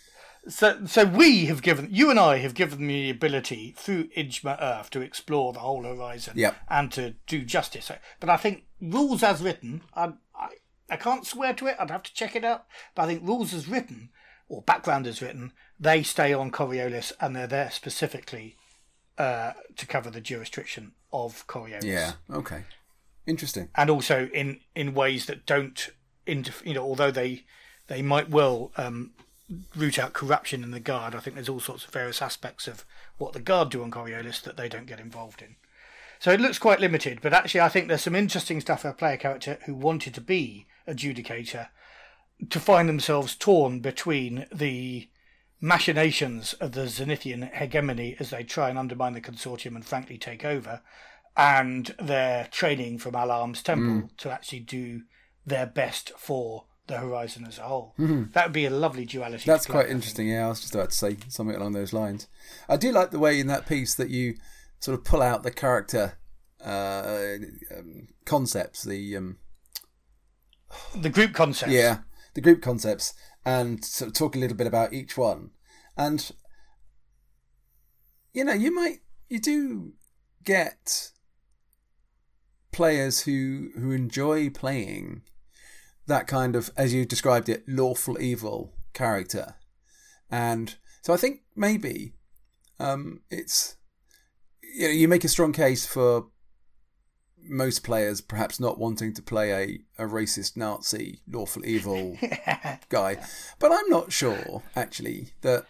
So we have you and I have given the ability through Ijma Earth to explore the whole horizon and to do justice. But I think rules as written, I can't swear to it, I'd have to check it out, but I think rules as written, or background as written, they stay on Coriolis and they're there specifically to cover the jurisdiction of Coriolis. Yeah, okay. Interesting. And also in ways that don't, although they might well... root out corruption in the Guard. I think there's all sorts of various aspects of what the Guard do on Coriolis that they don't get involved in. So it looks quite limited, but actually I think there's some interesting stuff for a player character who wanted to be a Judicator to find themselves torn between the machinations of the Zenithian hegemony as they try and undermine the consortium and frankly take over, and they're training from Alarm's temple to actually do their best for the Horizon as a whole. That would be a lovely duality. That's quite interesting. Yeah, I was just about to say something along those lines. I do like the way in that piece that you sort of pull out the character concepts, the group concepts. Yeah, the group concepts, and sort of talk a little bit about each one. And you do get players who enjoy playing that kind of, as you described it, lawful evil character. And so I think maybe it's, you make a strong case for most players perhaps not wanting to play a racist Nazi lawful evil guy, but I'm not sure actually that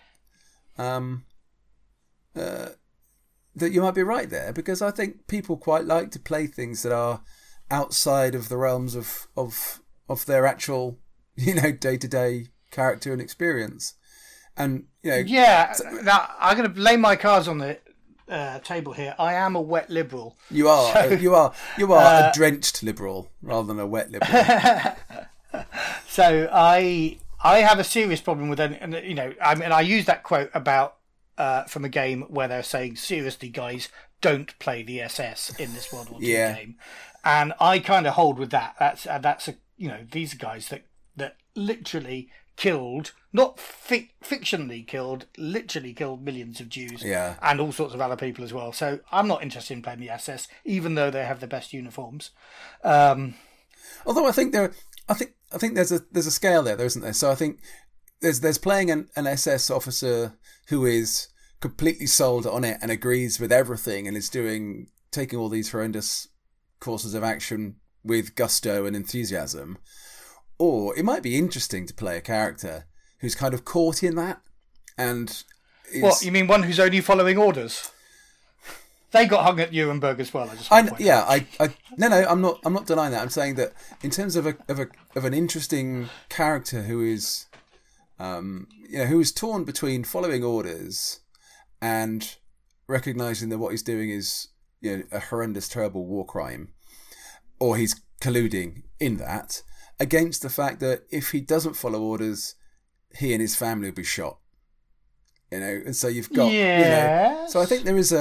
that you might be right there, because I think people quite like to play things that are outside of the realms of their actual day-to-day character and experience. And now I'm going to lay my cards on the table here. I am a wet liberal. You are. So, you are a drenched liberal rather than a wet liberal. So I have a serious problem with it, and I use that quote about from a game where they're saying, seriously, guys, don't play the SS in this World War II game, and I kind of hold with that. That's these guys that literally killed, not fictionally killed, literally killed millions of Jews and all sorts of other people as well. So I'm not interested in playing the SS, even though they have the best uniforms. Although I think there's a scale there, isn't there? So I think there's playing an SS officer who is completely sold on it and agrees with everything and is taking all these horrendous courses of action with gusto and enthusiasm. Or it might be interesting to play a character who's kind of caught in that and What, you mean one who's only following orders? They got hung at Nuremberg as well. I'm not denying that. I'm saying that in terms of an interesting character who is who is torn between following orders and recognizing that what he's doing is a horrendous, terrible war crime, or he's colluding in that, against the fact that if he doesn't follow orders, he and his family will be shot. And so you've got so I think there is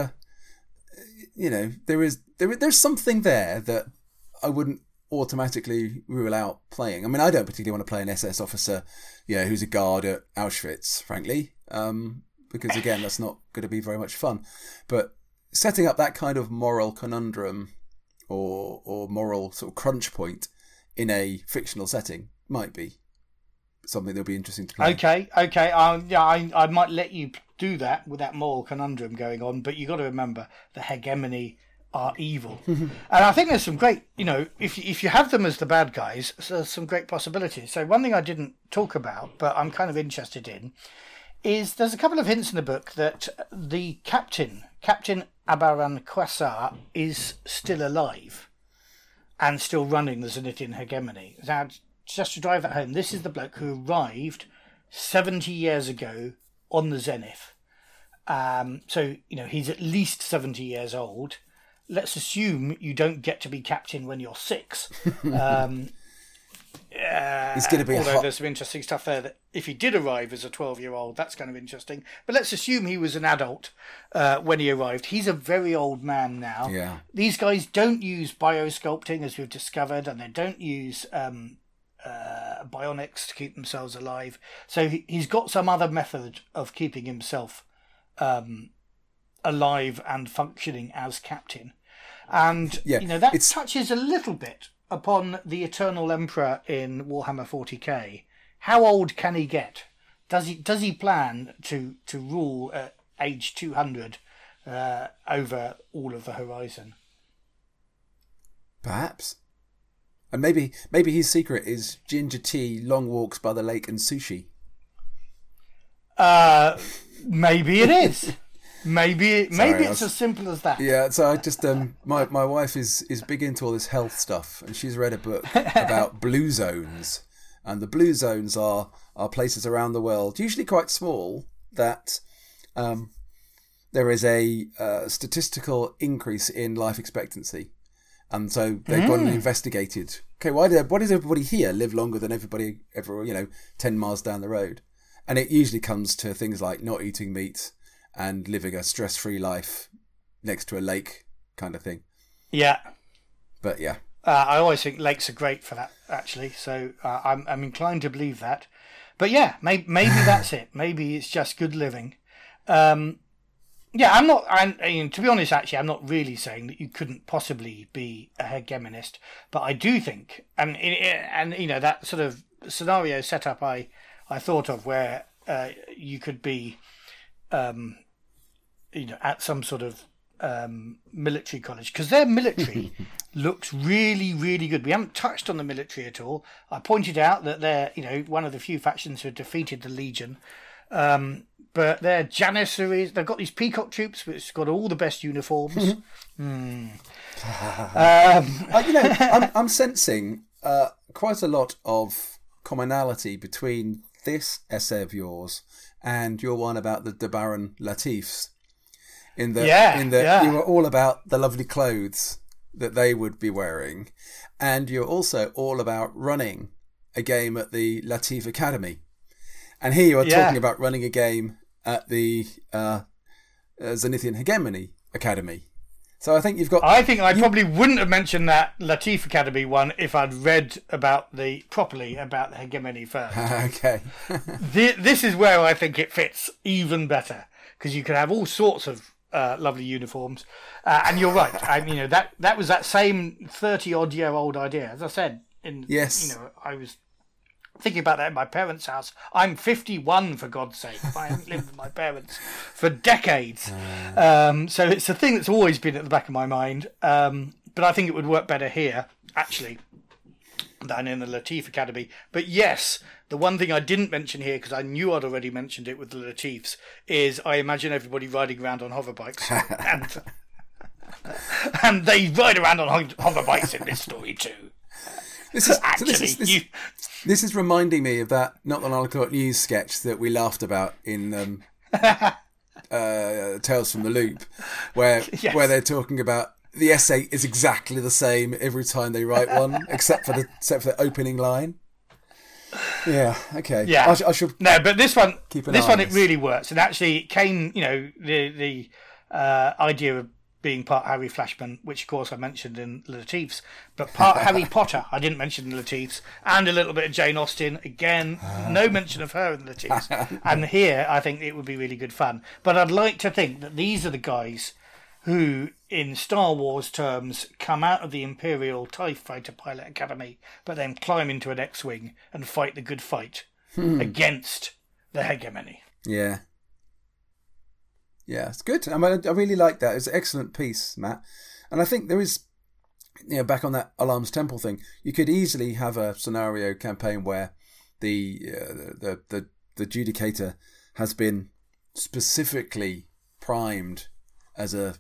there's something there that I wouldn't automatically rule out playing. I mean, I don't particularly want to play an SS officer, who's a guard at Auschwitz, frankly, because again, that's not going to be very much fun. But setting up that kind of moral conundrum or moral sort of crunch point in a fictional setting might be something that'll be interesting to play. Okay. I might let you do that with that moral conundrum going on, but you got to remember the hegemony are evil. And I think there's some great, if you have them as the bad guys, there's some great possibilities. So one thing I didn't talk about, but I'm kind of interested in, is there's a couple of hints in the book that the Captain Abaran Quasar, is still alive and still running the Zenithian hegemony. Now, just to drive that home, this is the bloke who arrived 70 years ago on the Zenith. So, he's at least 70 years old. Let's assume you don't get to be captain when you're 6. He's going to be although there's some interesting stuff there that if he did arrive as a 12-year-old, that's kind of interesting. But let's assume he was an adult when he arrived. He's a very old man now. Yeah. These guys don't use biosculpting, as we've discovered, and they don't use bionics to keep themselves alive. So he's got some other method of keeping himself alive and functioning as captain. And that touches a little bit upon the Eternal Emperor in Warhammer 40k. How old can he get? Does he plan to rule at age 200 over all of the Horizon? Perhaps. And maybe his secret is ginger tea, long walks by the lake, and sushi. Maybe it is. Maybe it's as simple as that. Yeah, so I just my wife is big into all this health stuff, and she's read a book about blue zones, and the blue zones are places around the world, usually quite small, that there is a statistical increase in life expectancy. And so they've gone and investigated, okay, why does everybody here live longer than everybody ever, 10 miles down the road? And it usually comes to things like not eating meat and living a stress-free life next to a lake kind of thing. Yeah. But yeah. I always think lakes are great for that, actually. So I'm inclined to believe that. But yeah, maybe that's it. Maybe it's just good living. I'm not. To be honest, actually, I'm not really saying that you couldn't possibly be a hegemonist, but I do think, and that sort of scenario setup I thought of where you could be, at some sort of military college, because their military looks really, really good. We haven't touched on the military at all. I pointed out that they're, one of the few factions who defeated the Legion. But their Janissaries, they've got these peacock troops, which have got all the best uniforms. I'm sensing quite a lot of commonality between this essay of yours and your one about the Baron Latifs. In that you were all about the lovely clothes that they would be wearing, and you're also all about running a game at the Latif Academy. And here you are talking about running a game at the Zenithian Hegemony Academy. So I think you've got... I think I probably wouldn't have mentioned that Latif Academy one if I'd read properly about the Hegemony first. Okay. This is where I think it fits even better, because you could have all sorts of lovely uniforms. And you're right. That was that same 30-odd-year-old idea. As I said, I was thinking about that in my parents' house. I'm 51, for God's sake. I haven't lived with my parents for decades. So it's a thing that's always been at the back of my mind. But I think it would work better here, actually, than in the Latif Academy. But yes, the one thing I didn't mention here, because I knew I'd already mentioned it with the Latifs, is I imagine everybody riding around on hover bikes. and they ride around on hover bikes in this story too. This is reminding me of that Not the 9 O'Clock News sketch that we laughed about in Tales from the Loop, where they're talking about the essay is exactly the same every time they write one, except for the opening line. Yeah. Okay. Yeah. I should. No, but this one, keep it really works, and actually it came. The idea of being part Harry Flashman, which of course I mentioned in Latifs, but part Harry Potter I didn't mention in Latifs, and a little bit of Jane Austen. Again, no mention of her in Latifs. And here I think it would be really good fun. But I'd like to think that these are the guys who, in Star Wars terms, come out of the Imperial TIE Fighter Pilot Academy, but then climb into an X-Wing and fight the good fight against the Hegemony. Yeah. Yeah, it's good. I really like that. It's an excellent piece, Matt. And I think there is, back on that Alarms Temple thing, you could easily have a scenario campaign where the Judicator has been specifically primed as a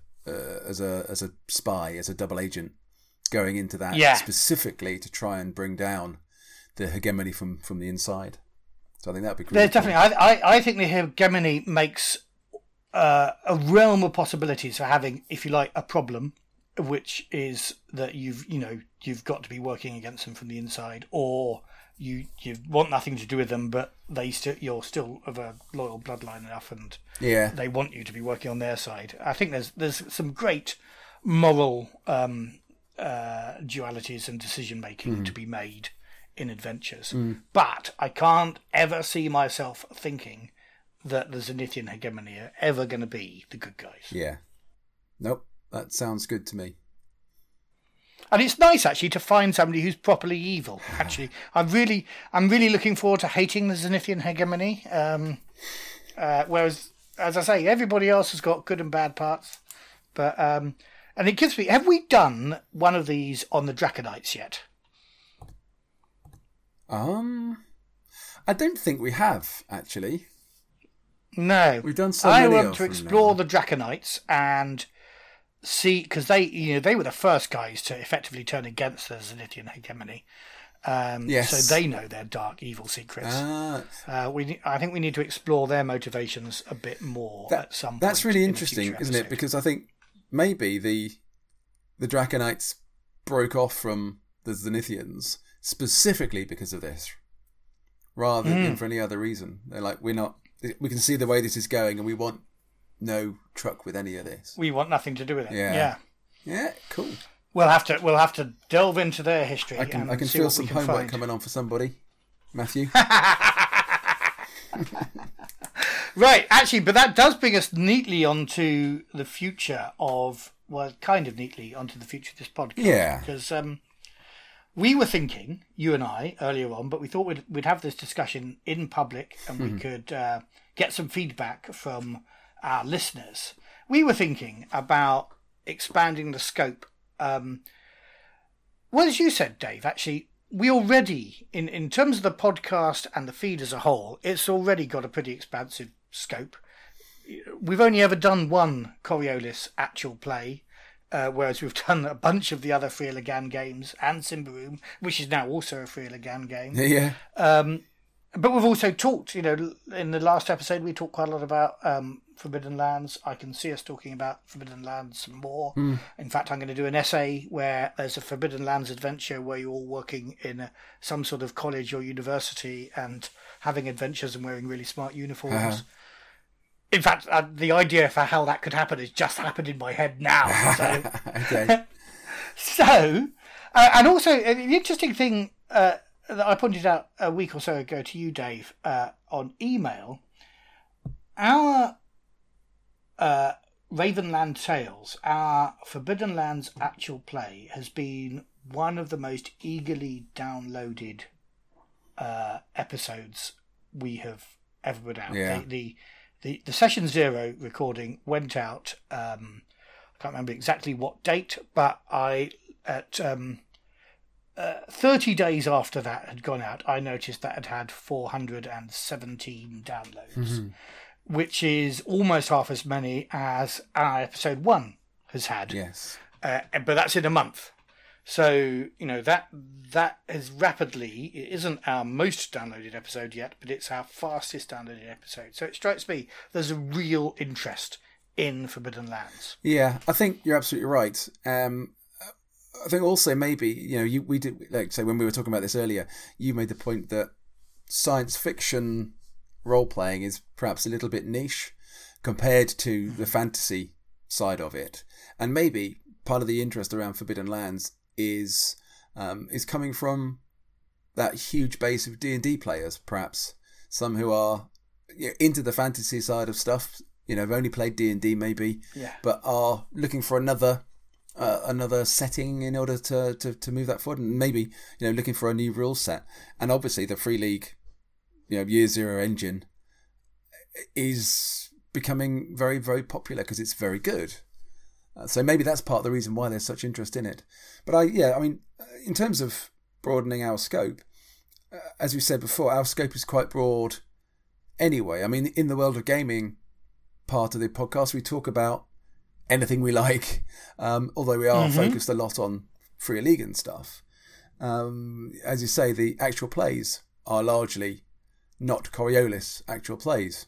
spy, as a double agent, going into that specifically to try and bring down the Hegemony from the inside. So I think that'd be great. Definitely. I think the Hegemony makes a realm of possibilities for having, if you like, a problem, which is that you've got to be working against them from the inside, or you want nothing to do with them, but you're still of a loyal bloodline enough, and they want you to be working on their side. I think there's some great moral dualities and decision making to be made in adventures, but I can't ever see myself thinking that the Zenithian Hegemony are ever going to be the good guys. Yeah. Nope. That sounds good to me. And it's nice, actually, to find somebody who's properly evil. Actually, I'm really looking forward to hating the Zenithian Hegemony. Whereas, as I say, everybody else has got good and bad parts. But and it gives me... Have we done one of these on the Draconites yet? I don't think we have, actually. No, we've done so many. I want to explore the Draconites and see, because they were the first guys to effectively turn against the Zenithian Hegemony, Yes. So they know their dark, evil secrets. I think we need to explore their motivations a bit more at some point. That's really in a interesting, future isn't it? episode. Because I think maybe the Draconites broke off from the Zenithians specifically because of this, rather than for any other reason. They're like, we can see the way this is going, and we want no truck with any of this. We want nothing to do with it. Yeah. Yeah, cool. We'll have to delve into their history. I can see feel what some we can homework find. coming on for somebody, Matthew. Right, actually, but that does bring us neatly onto the future of, well, kind of neatly onto the future of this podcast. Yeah. Because we were thinking, you and I, earlier on, but we thought we'd have this discussion in public and we could get some feedback from our listeners. We were thinking about expanding the scope. Well, as you said, Dave, actually, we already, in terms of the podcast and the feed as a whole, it's already got a pretty expansive scope. We've only ever done one Coriolis actual play, whereas we've done a bunch of the other Free Lagan games and Symbaroum, which is now also a Free Lagan game. Yeah. But we've also talked, in the last episode, we talked quite a lot about Forbidden Lands. I can see us talking about Forbidden Lands some more. In fact, I'm going to do an essay where there's a Forbidden Lands adventure where you're all working in some sort of college or university and having adventures and wearing really smart uniforms. In fact, the idea for how that could happen has just happened in my head now. So, Okay. so and also, the interesting thing that I pointed out a week or so ago to you, Dave, on email, our Ravenland Tales, our Forbidden Lands actual play, has been one of the most eagerly downloaded episodes we have ever put out. Yeah. The Session Zero recording went out, I can't remember exactly what date, but at 30 days after that had gone out, I noticed that it had 417 downloads, which is almost half as many as our episode 1 has had. Yes. But that's in a month. So, that is rapidly, it isn't our most downloaded episode yet, but it's our fastest downloaded episode. So it strikes me there's a real interest in Forbidden Lands. Yeah, I think you're absolutely right. I think also maybe, we did, like say when we were talking about this earlier, you made the point that science fiction role-playing is perhaps a little bit niche compared to the fantasy side of it. And maybe part of the interest around Forbidden Lands is coming from that huge base of D&D players, perhaps. Some who are into the fantasy side of stuff, have only played D&D maybe, but are looking for another setting in order to move that forward, and maybe looking for a new rule set. And obviously the Free League Year Zero engine is becoming very, very popular because it's very good. So maybe that's part of the reason why there's such interest in it. But in terms of broadening our scope, as we said before, our scope is quite broad anyway. I mean, in the world of gaming part of the podcast, we talk about anything we like, although we are focused a lot on Free League and stuff. As you say, the actual plays are largely not Coriolis actual plays.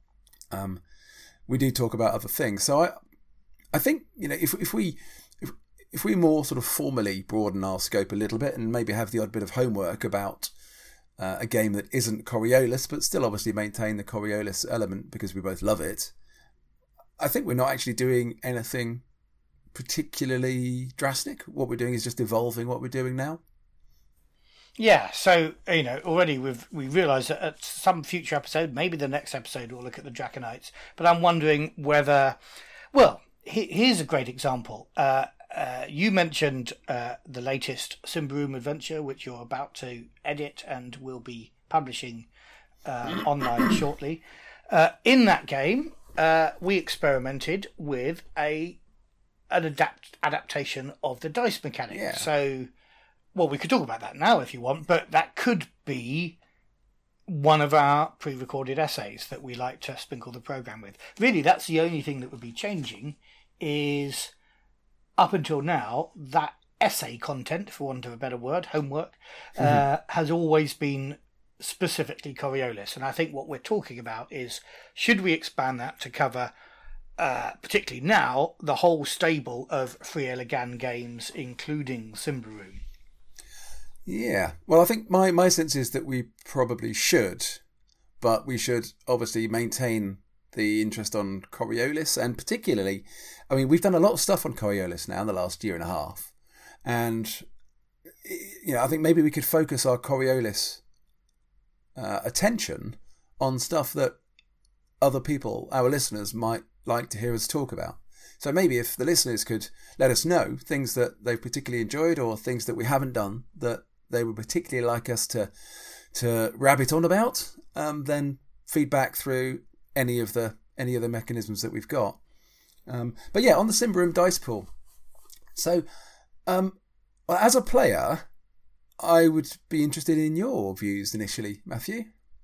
We do talk about other things. So I think, if we more sort of formally broaden our scope a little bit and maybe have the odd bit of homework about a game that isn't Coriolis, but still obviously maintain the Coriolis element because we both love it, I think we're not actually doing anything particularly drastic. What we're doing is just evolving what we're doing now. Yeah, so, already we realised that at some future episode, maybe the next episode, we'll look at the Draconites. But I'm wondering whether... Well, here's a great example. You mentioned the latest Symbaroum adventure, which you're about to edit and will be publishing online shortly. In that game, we experimented with an adaptation of the dice mechanic. Yeah. So, well, we could talk about that now if you want, but that could be one of our pre-recorded essays that we like to sprinkle the program with. Really, that's the only thing that would be changing is, up until now, that essay content, for want of a better word, homework, has always been specifically Coriolis. And I think what we're talking about is, should we expand that to cover, particularly now, the whole stable of Free Elegant games, including Symbaroum? Yeah. Well, I think my sense is that we probably should, but we should obviously maintain the interest on Coriolis, and particularly, I mean, we've done a lot of stuff on Coriolis now in the last year and a half, and I think maybe we could focus our Coriolis attention on stuff that other people, our listeners, might like to hear us talk about. So maybe if the listeners could let us know things that they've particularly enjoyed or things that we haven't done that they would particularly like us to rabbit on about, then feedback through any of the mechanisms that we've got. But yeah, on the Symbaroum dice pool. So, as a player, I would be interested in your views initially, Matthew.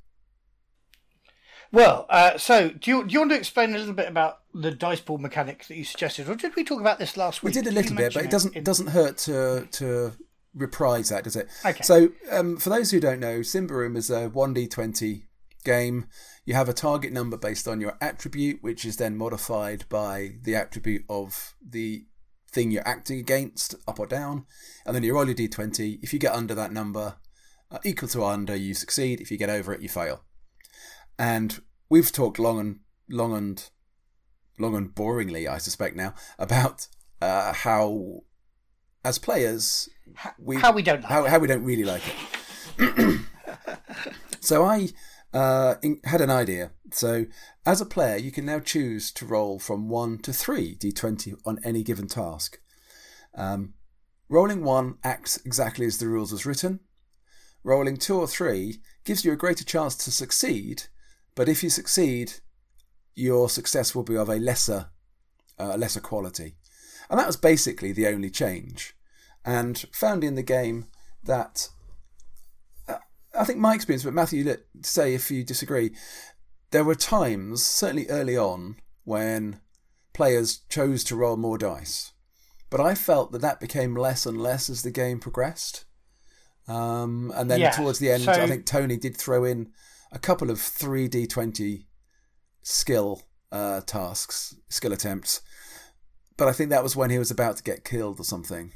Well, so do you want to explain a little bit about the dice pool mechanic that you suggested, or did we talk about this last week? We did a little bit, but it doesn't hurt to reprise that, does it? Okay. So, for those who don't know, Symbaroum is a 1d20 game. You have a target number based on your attribute, which is then modified by the attribute of the thing you're acting against, up or down, and then you roll your d20. If you get under that number, equal to or under, you succeed. If you get over it, you fail. And we've talked long and boringly, I suspect now, about how, as players, how we don't really like it. So I had an idea. So as a player, you can now choose to roll from 1 to 3 d20 on any given task. Rolling 1 acts exactly as the rules was written. Rolling 2 or 3 gives you a greater chance to succeed, but if you succeed, your success will be of a lesser quality. And that was basically the only change. And found in the game that, I think my experience, but Matthew, say if you disagree, there were times, certainly early on, when players chose to roll more dice. But I felt that became less and less as the game progressed. And then towards the end, I think Tony did throw in a couple of 3d20 skill attempts. But I think that was when he was about to get killed or something.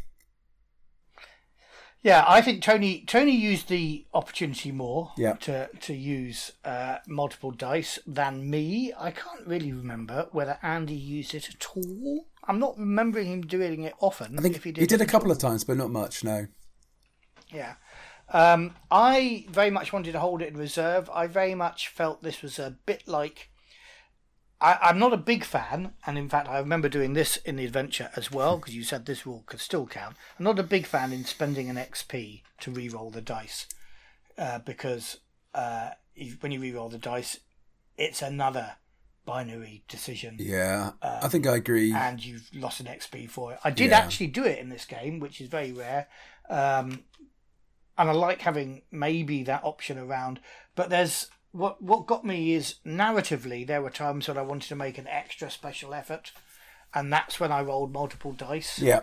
Yeah, I think Tony used the opportunity more to use multiple dice than me. I can't really remember whether Andy used it at all. I'm not remembering him doing it often. I think he did a couple of times, but not much, no. Yeah. I very much wanted to hold it in reserve. I very much felt this was a bit like... I'm not a big fan, and in fact I remember doing this in the adventure as well, because you said this rule could still count. I'm not a big fan in spending an XP to re-roll the dice, because when you re-roll the dice, it's another binary decision. Yeah, I think I agree. And you've lost an XP for it. I did actually do it in this game, which is very rare. And I like having maybe that option around. But there's what got me is, narratively, there were times when I wanted to make an extra special effort, and that's when I rolled multiple dice. Yeah.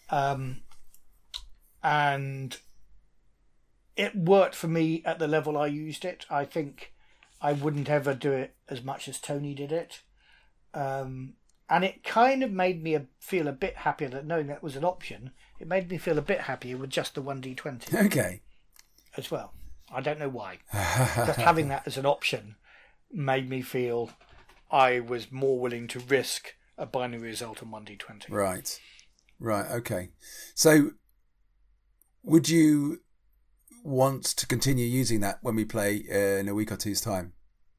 And it worked for me at the level I used it. I think I wouldn't ever do it as much as Tony did it. And it kind of made me feel a bit happier that knowing that was an option. It made me feel a bit happier with just the 1d20. Okay. As well. I don't know why. Just having that as an option made me feel I was more willing to risk a binary result on 1d20. Right. Okay. So, would you want to continue using that when we play in a week or two's time?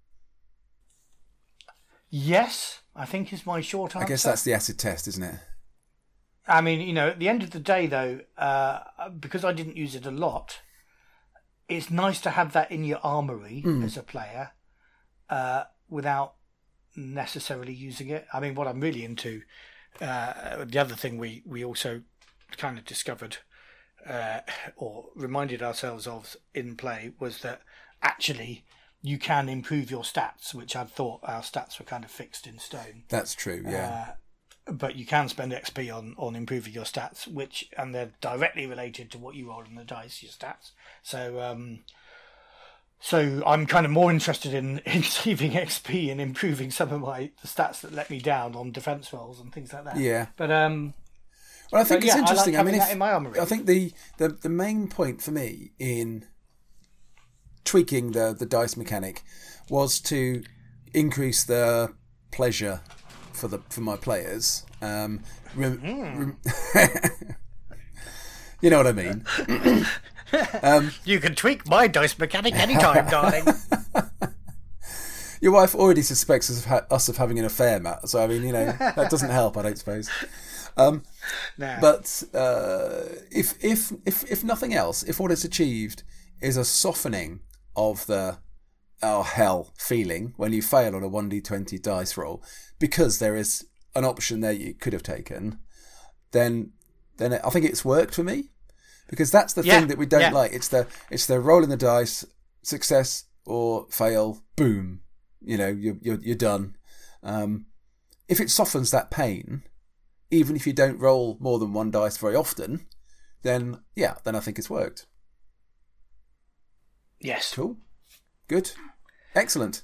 Yes, I think is my short answer. I guess that's the acid test, isn't it? I mean, at the end of the day, though, because I didn't use it a lot, it's nice to have that in your armoury as a player without necessarily using it. I mean, what I'm really into, the other thing we also kind of discovered or reminded ourselves of in play was that actually you can improve your stats, which I thought our stats were kind of fixed in stone. That's true, yeah. but you can spend XP on improving your stats, and they're directly related to what you roll on the dice, your stats. So I'm kind of more interested in saving XP and improving some of the stats that let me down on defense rolls and things like that. Yeah. But well, I think it's interesting. I like that in my armoury. I think the main point for me in tweaking the dice mechanic was to increase the pleasure for my players. You know what I mean. You can tweak my dice mechanic anytime, darling. Your wife already suspects us of having an affair, Matt. So I mean, that doesn't help, I don't suppose. No. But if nothing else, if what it's achieved is a softening of the hell feeling when you fail on a 1d20 dice roll, because there is an option there you could have taken, then I think it's worked for me. Because that's the thing that we don't like. It's the rolling the dice, success or fail, boom. You're done. If it softens that pain, even if you don't roll more than one dice very often, then I think it's worked. Yes. Cool. Good. Excellent.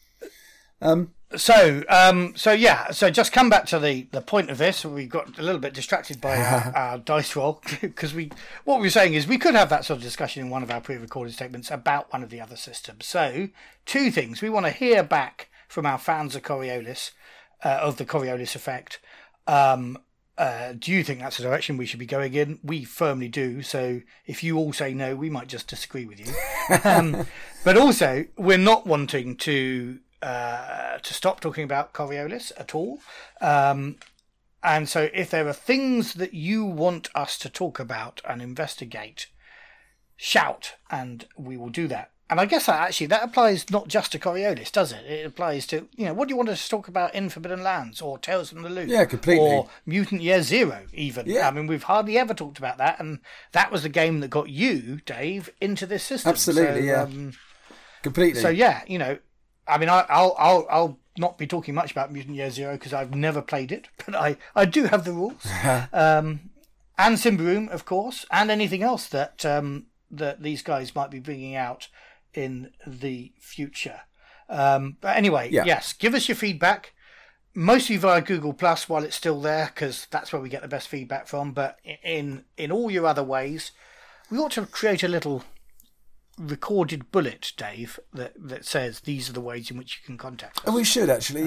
So just come back to the point of this. We got a little bit distracted by our dice roll, because what we were saying is we could have that sort of discussion in one of our pre-recorded statements about one of the other systems. So 2 things. We want to hear back from our fans of Coriolis, of the Coriolis effect. Do you think that's the direction we should be going in? We firmly do. So if you all say no, we might just disagree with you. But also, we're not wanting to stop talking about Coriolis at all. And so if there are things that you want us to talk about and investigate, shout, and we will do that. And I guess that applies not just to Coriolis, does it? It applies to, what do you want us to talk about in Forbidden Lands or Tales from the Loop? Yeah, completely. Or Mutant Year Zero, even. Yeah. I mean, we've hardly ever talked about that, and that was the game that got you, Dave, into this system. Absolutely, completely. So, I mean, I'll not be talking much about Mutant Year Zero because I've never played it, but I do have the rules. And Symbaroum, of course, and anything else that these guys might be bringing out in the future. But anyway, yes, give us your feedback, mostly via Google Plus while it's still there, because that's where we get the best feedback from. But in all your other ways, we ought to create a little recorded bullet, Dave, that says these are the ways in which you can contact us. And we should actually,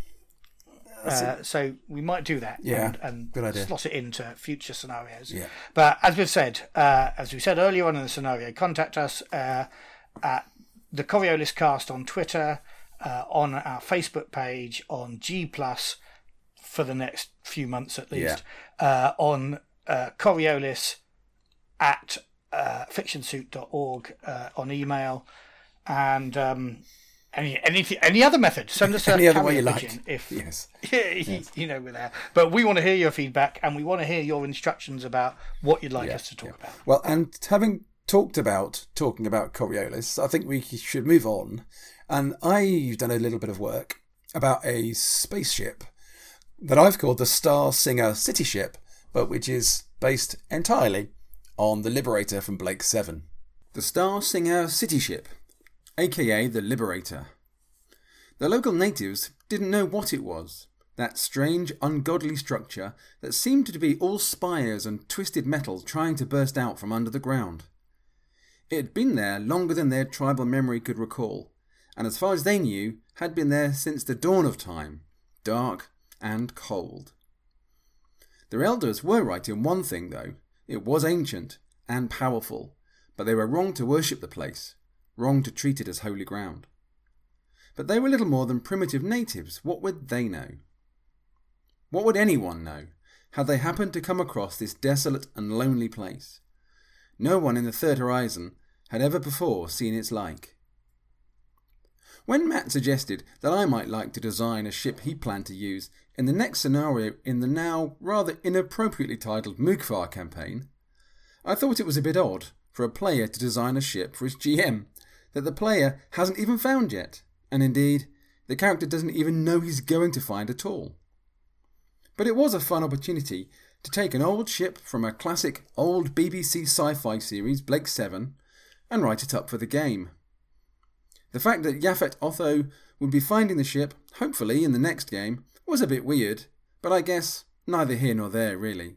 so we might do that, and good idea. Slot it into future scenarios. Yeah. But as we said earlier on in the scenario, contact us at the Coriolis Cast on Twitter, on our Facebook page, on G+ for the next few months at least, on Coriolis at fictionsuit.org on email, and any other method. Send us any other way you pigeon like. if yes. we're there. But we want to hear your feedback, and we want to hear your instructions about what you'd like us to talk about. Well, and having talking about Coriolis, I think we should move on. And I've done a little bit of work about a spaceship that I've called the Star Singer City Ship, but which is based entirely on the Liberator from Blake 7. The Star Singer City Ship, aka the Liberator. The local natives didn't know what it was, that strange, ungodly structure that seemed to be all spires and twisted metal trying to burst out from under the ground. It had been there longer than their tribal memory could recall, and as far as they knew, had been there since the dawn of time, dark and cold. Their elders were right in one thing, though. It was ancient and powerful, but they were wrong to worship the place, wrong to treat it as holy ground. But they were little more than primitive natives. What would they know? What would anyone know, had they happened to come across this desolate and lonely place? No one in the Third Horizon had ever before seen its like. When Matt suggested that I might like to design a ship he planned to use in the next scenario in the now rather inappropriately titled Mukfar campaign, I thought it was a bit odd for a player to design a ship for his GM that the player hasn't even found yet, and indeed, the character doesn't even know he's going to find at all. but it was a fun opportunity to take an old ship from a classic old BBC sci-fi series, Blake 7, and write it up for the game. The fact that Yaphet Otho would be finding the ship, hopefully in the next game, was a bit weird, but I guess neither here nor there really.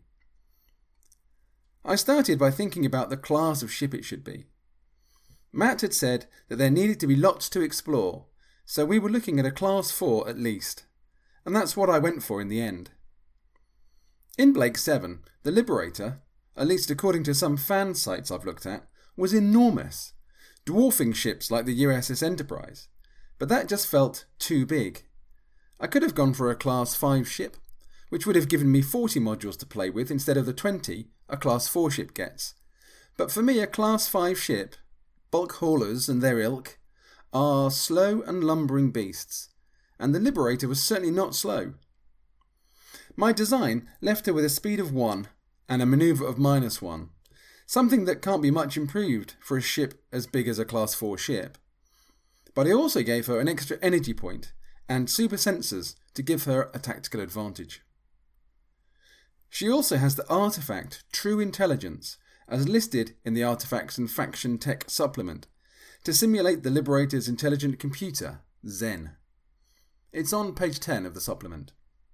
I started by thinking about the class of ship it should be. Matt had said that there needed to be lots to explore, so we were looking at a class 4 at least, and that's what I went for in the end. In Blake 7, the Liberator, at least according to some fan sites I've looked at, was enormous, dwarfing ships like the USS Enterprise, but that just felt too big. I could have gone for a Class 5 ship, which would have given me 40 modules to play with instead of the 20 a Class 4 ship gets. But for me, a Class 5 ship, bulk haulers and their ilk, are slow and lumbering beasts, and the Liberator was certainly not slow. My design left her with a speed of 1 and a manoeuvre of -1, something that can't be much improved for a ship as big as a Class 4 ship. But I also gave her an extra energy point and super sensors to give her a tactical advantage. She also has the artifact True Intelligence, as listed in the Artifacts and Faction Tech supplement, to simulate the Liberator's intelligent computer, Zen. It's on page 10 of the supplement.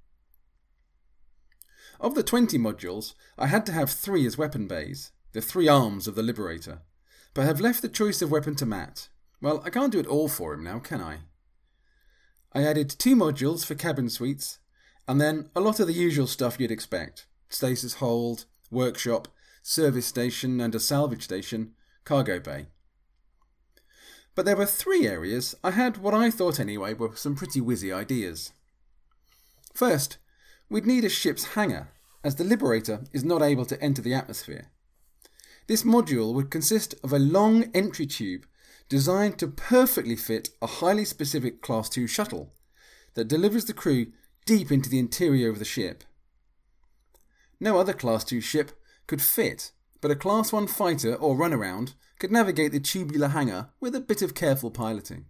Of the 20 modules, I had to have 3 as weapon bays, the 3 arms of the Liberator, but have left the choice of weapon to Matt. Well, I can't do it all for him now, can I? I added 2 modules for cabin suites, and then a lot of the usual stuff you'd expect: stasis hold, workshop, service station and a salvage station, cargo bay. But there were 3 areas I had what I thought anyway were some pretty whizzy ideas. First, we'd need a ship's hangar, as the Liberator is not able to enter the atmosphere. This module would consist of a long entry tube designed to perfectly fit a highly specific Class 2 shuttle that delivers the crew deep into the interior of the ship. No other Class 2 ship could fit, but a Class 1 fighter or runaround could navigate the tubular hangar with a bit of careful piloting.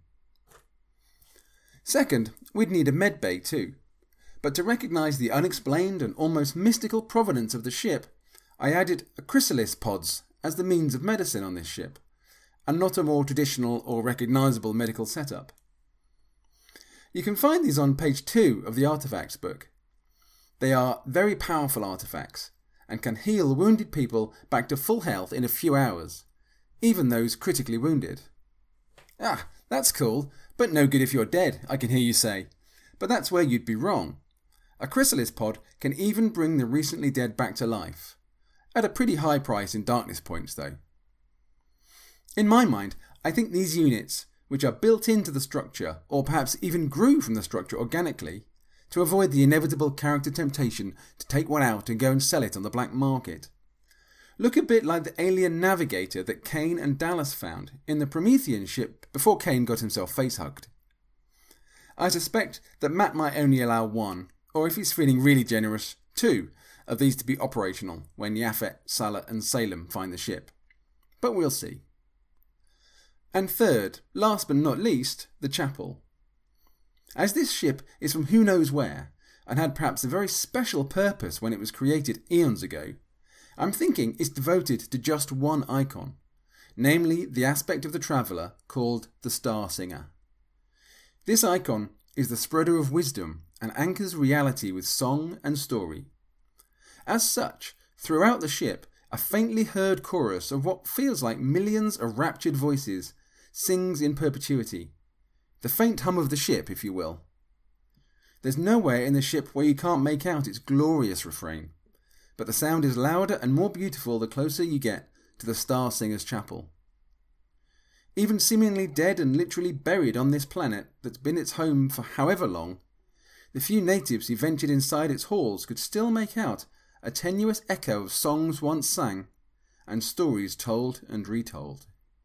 Second, we'd need a med bay too, but to recognise the unexplained and almost mystical provenance of the ship, I added a chrysalis pods as the means of medicine on this ship, and not a more traditional or recognisable medical setup. You can find these on page 2 of the Artifacts book. They are very powerful artifacts, and can heal wounded people back to full health in a few hours, even those critically wounded. Ah, that's cool, but no good if you're dead, I can hear you say. But that's where you'd be wrong. A chrysalis pod can even bring the recently dead back to life. At a pretty high price in darkness points though. In my mind, I think these units, which are built into the structure, or perhaps even grew from the structure organically, to avoid the inevitable character temptation to take one out and go and sell it on the black market, look a bit like the alien navigator that Kane and Dallas found in the Promethean ship before Kane got himself face-hugged. I suspect that Matt might only allow 1, or if he's feeling really generous, 2 of these to be operational when Yaphet, Salah and Salem find the ship. But we'll see. And third, last but not least, the chapel. As this ship is from who knows where, and had perhaps a very special purpose when it was created eons ago, I'm thinking it's devoted to just one icon, namely the aspect of the traveller called the Star Singer. This icon is the spreader of wisdom and anchors reality with song and story. As such, throughout the ship, a faintly heard chorus of what feels like millions of raptured voices sings in perpetuity. The faint hum of the ship, if you will. There's nowhere in the ship where you can't make out its glorious refrain, but the sound is louder and more beautiful the closer you get to the Star Singer's chapel. Even seemingly dead and literally buried on this planet that's been its home for however long, the few natives who ventured inside its halls could still make out a tenuous echo of songs once sang and stories told and retold.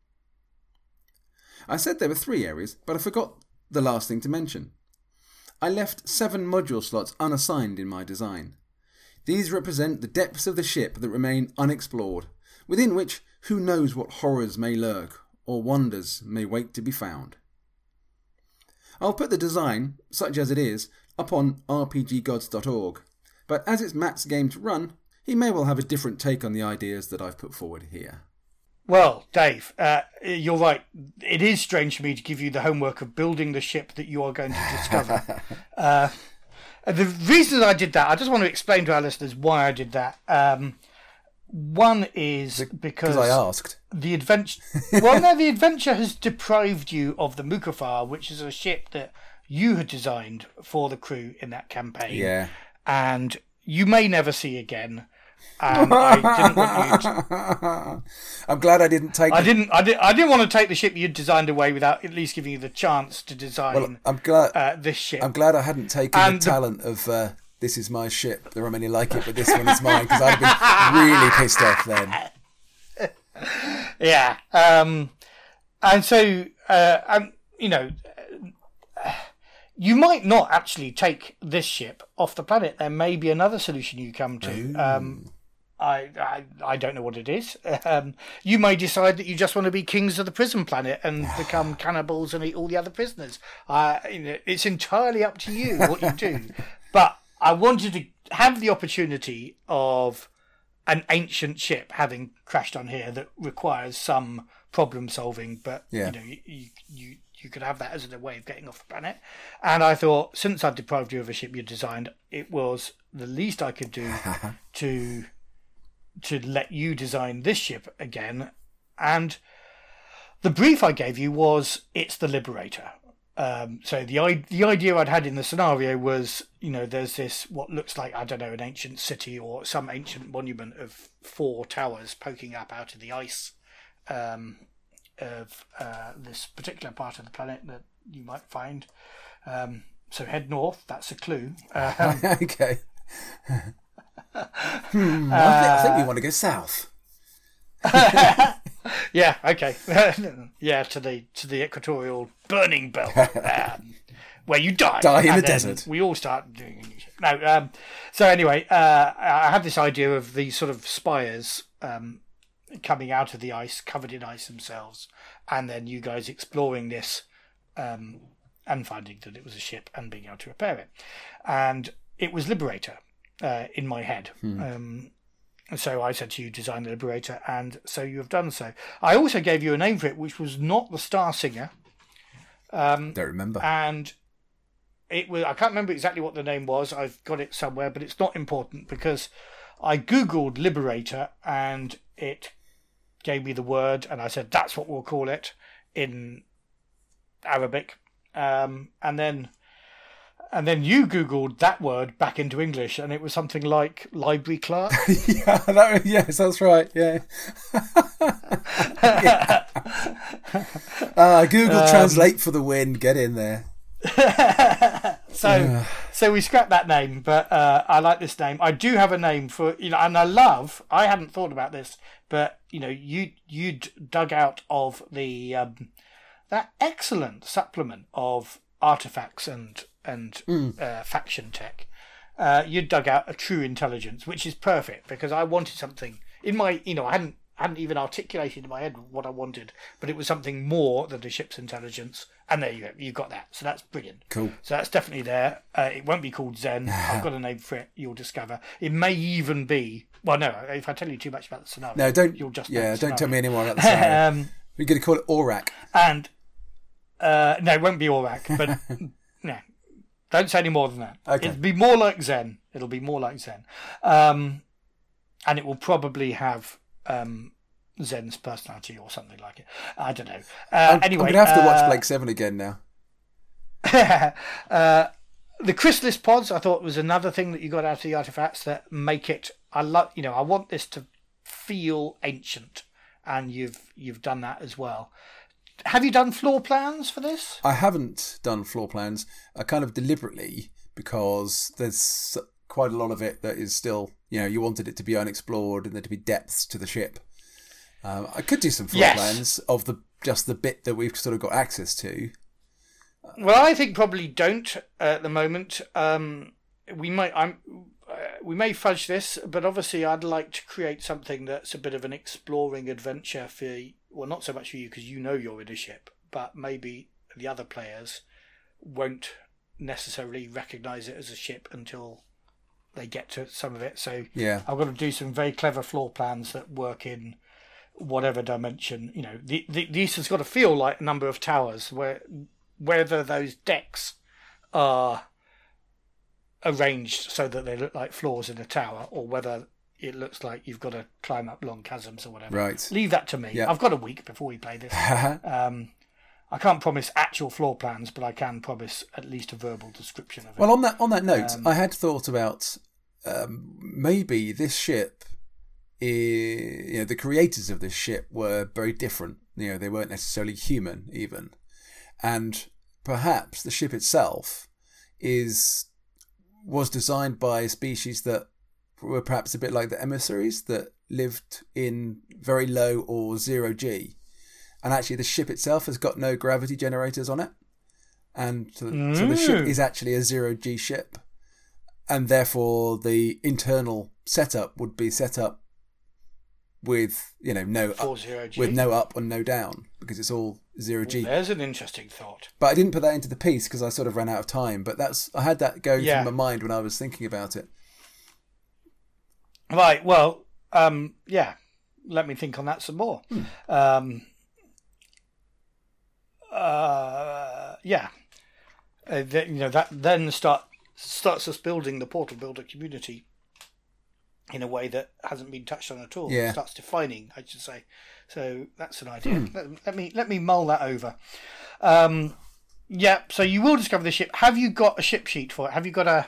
I said there were 3 areas, but I forgot the last thing to mention. I left 7 module slots unassigned in my design. These represent the depths of the ship that remain unexplored, within which who knows what horrors may lurk or wonders may wait to be found. I'll put the design, such as it is, up on rpggods.org, But as it's Matt's game to run, he may well have a different take on the ideas that I've put forward here. Well, Dave, you're right. It is strange for me to give you the homework of building the ship that you are going to discover. The reason I did that, I just want to explain to our listeners why I did that. One is because I asked. The adventure. Well, no, the adventure has deprived you of the Mukafar, which is a ship that you had designed for the crew in that campaign. Yeah. And you may never see again. And I didn't want you to... I'm glad I didn't take. I didn't want to take the ship you'd designed away without at least giving you the chance to design. Well, I'm glad this ship. I'm glad I hadn't taken the talent of this is my ship. There are many like it, but this one is mine, because I'd have been really pissed off then. Yeah, and so you might not actually take this ship off the planet. There may be another solution you come to. I don't know what it is. You may decide that you just want to be kings of the prison planet and become cannibals and eat all the other prisoners. It's entirely up to you what you do. But I wanted to have the opportunity of an ancient ship having crashed on here that requires some problem solving. But you could have that as a way of getting off the planet. And I thought, since I'd deprived you of a ship you designed, it was the least I could do to let you design this ship again. And the brief I gave you was, it's the Liberator. So the idea I'd had in the scenario was, there's this, what looks like, I don't know, an ancient city or some ancient monument of 4 towers poking up out of the ice of this particular part of the planet that you might find. So head north, that's a clue. Okay. I think we want to go south. Yeah, okay. Yeah, to the equatorial burning belt, where you die in the desert. We all start doing new shit. No, so anyway, I had this idea of these sort of spires coming out of the ice, covered in ice themselves, and then you guys exploring this and finding that it was a ship and being able to repair it. And it was Liberator in my head. So I said to you, design the Liberator, and so you have done so. I also gave you a name for it, which was not the Star Singer. Don't remember. And it was, I can't remember exactly what the name was. I've got it somewhere, but it's not important because I Googled Liberator and it gave me the word, and I said, that's what we'll call it in Arabic. And then you Googled that word back into English, and it was something like library clerk. Yes, that's right. Yeah. Google Translate for the win. Get in there. So we scrapped that name, but I like this name. I do have a name for, and I hadn't thought about this, but you'd dug out of the that excellent supplement of artifacts and faction tech. You'd dug out a true intelligence, which is perfect because I wanted something in my, I hadn't even articulated in my head what I wanted, but it was something more than the ship's intelligence. And there you go, you've got that. So that's brilliant. Cool. So that's definitely there. It won't be called Zen. I've got a name for it. You'll discover. It may even be. Well, no. If I tell you too much about the scenario, no, don't. You'll just don't tell me any more about the scenario. We're going to call it Aurak. And no, it won't be Aurak. But no, don't say any more than that. Okay. It'll be more like Zen. And it will probably have Zen's personality or something like it. I don't know. Anyway, I'm going to have to watch Blake 7 again now. The chrysalis pods, I thought, was another thing that you got out of the artifacts that make it. I want this to feel ancient, and you've done that as well. Have you done floor plans for this? I haven't done floor plans, kind of deliberately, because there's quite a lot of it that is still, you wanted it to be unexplored and there to be depths to the ship. I could do some floor plans of just the bit that we've sort of got access to. Well, I think probably don't at the moment. We may fudge this, but obviously I'd like to create something that's a bit of an exploring adventure for, well, not so much for you because you're in a ship, but maybe the other players won't necessarily recognise it as a ship until they get to some of it. So Yeah. I've got to do some very clever floor plans that work in whatever dimension. You know, these has got to feel like a number of towers, whether those decks are arranged so that they look like floors in a tower, or whether it looks like you've got to climb up long chasms or whatever. Right. Leave that to me. Yeah. I've got a week before we play this. I can't promise actual floor plans, but I can promise at least a verbal description of it. Well, on that note, I had thought about maybe this ship. The creators of this ship were very different. They weren't necessarily human, even, and perhaps the ship itself was designed by a species that were perhaps a bit like the emissaries that lived in very low or 0G. And actually the ship itself has got no gravity generators on it. And so the ship is actually a 0G ship. And therefore the internal setup would be set up with, no up and no down, because it's all 0G. Well, there's an interesting thought. But I didn't put that into the piece because I sort of ran out of time. But I had that going through my mind when I was thinking about it. Right. Well, let me think on that some more. That then starts us building the Portal Builder community in a way that hasn't been touched on at all. Yeah. It starts defining, I should say. So that's an idea. Let me mull that over. So you will discover the ship. Have you got a ship sheet for it? Have you got a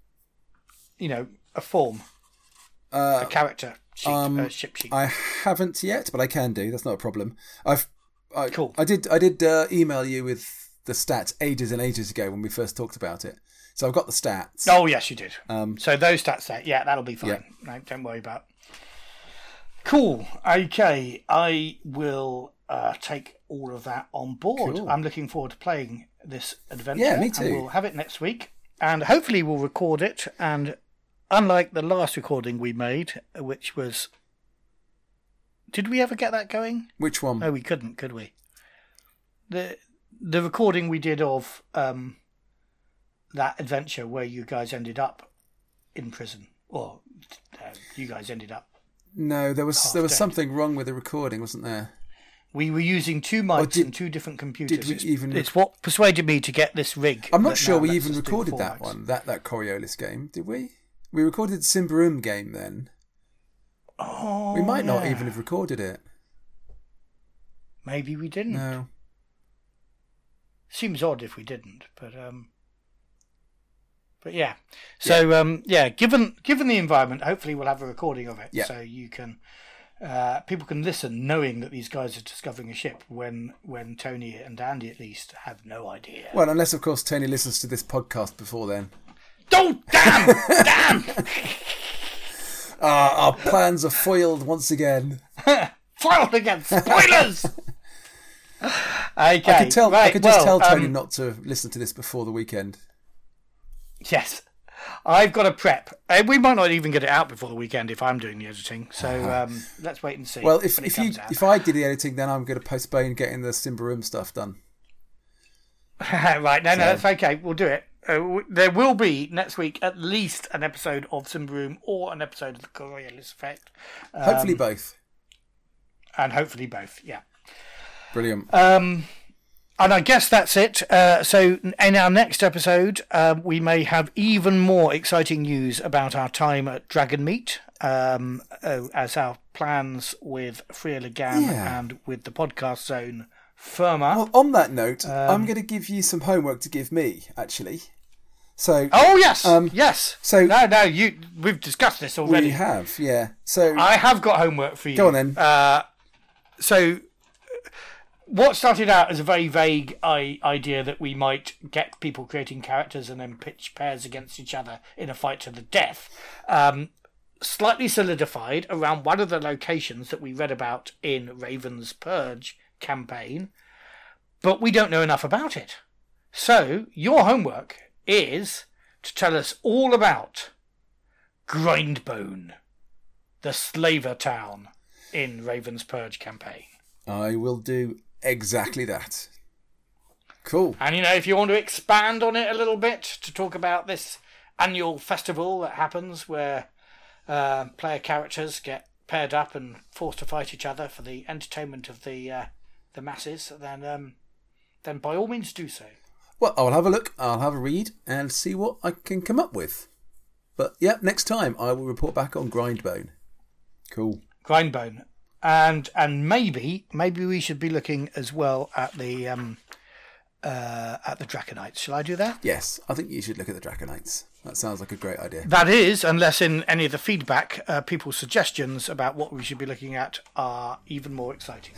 form, a character sheet, a ship sheet? I haven't yet, but I can do. That's not a problem. Cool. I did email you with the stats ages and ages ago when we first talked about it. So I've got the stats. Oh yes, you did. So those stats there, that'll be fine. Yeah. No, don't worry about. Cool. Okay, I will take all of that on board. Cool. I'm looking forward to playing this adventure. Yeah, me too. And we'll have it next week, and hopefully we'll record it. And unlike the last recording we made, which was, did we ever get that going? Which one? No, we couldn't, could we? The recording we did of that adventure where you guys ended up in prison, or you guys ended up. No, there was dead. something wrong with the recording, wasn't there? We were using two mics and two different computers. It's what persuaded me to get this rig. I'm not sure we even recorded that one, that Coriolis game, did we? We recorded the Symbaroum game then. Oh, we might not even have recorded it. Maybe we didn't. No. Seems odd if we didn't, but yeah. So given the environment, hopefully we'll have a recording of it, so you can people can listen, knowing that these guys are discovering a ship when Tony and Andy at least have no idea. Well, unless of course Tony listens to this podcast before then. Oh damn! Our plans are foiled once again. Foiled again. Spoilers. Okay. I could just tell Tony not to listen to this before the weekend. Yes. I've got to prep. We might not even get it out before the weekend if I'm doing the editing. So let's wait and see. Well, if I did the editing, then I'm going to postpone getting the Symbaroum stuff done. Right. No, that's okay. We'll do it. There will be next week at least an episode of Symbaroum or an episode of the Coriolis Effect. Hopefully both. And hopefully both, yeah. Brilliant. And I guess that's it. So in our next episode, we may have even more exciting news about our time at Dragonmeet, as our plans with Freya Legam and with the podcast zone firmer. Well, on that note, I'm going to give you some homework to give me, actually. So. Oh yes, yes. So we've discussed this already. We have, yeah. So I have got homework for you. Go on then. So. What started out as a very vague idea that we might get people creating characters and then pitch pairs against each other in a fight to the death, slightly solidified around one of the locations that we read about in Raven's Purge campaign, but we don't know enough about it. So your homework is to tell us all about Grindbone, the slaver town in Raven's Purge campaign. I will do exactly that. Cool. And if you want to expand on it a little bit to talk about this annual festival that happens where player characters get paired up and forced to fight each other for the entertainment of the masses, then by all means do so. Well, I'll have a look, I'll have a read, and see what I can come up with. But yeah, next time I will report back on Grindbone. Cool. Grindbone. And maybe we should be looking as well at the Draconites. Shall I do that? Yes, I think you should look at the Draconites. That sounds like a great idea. That is, unless in any of the feedback, people's suggestions about what we should be looking at are even more exciting.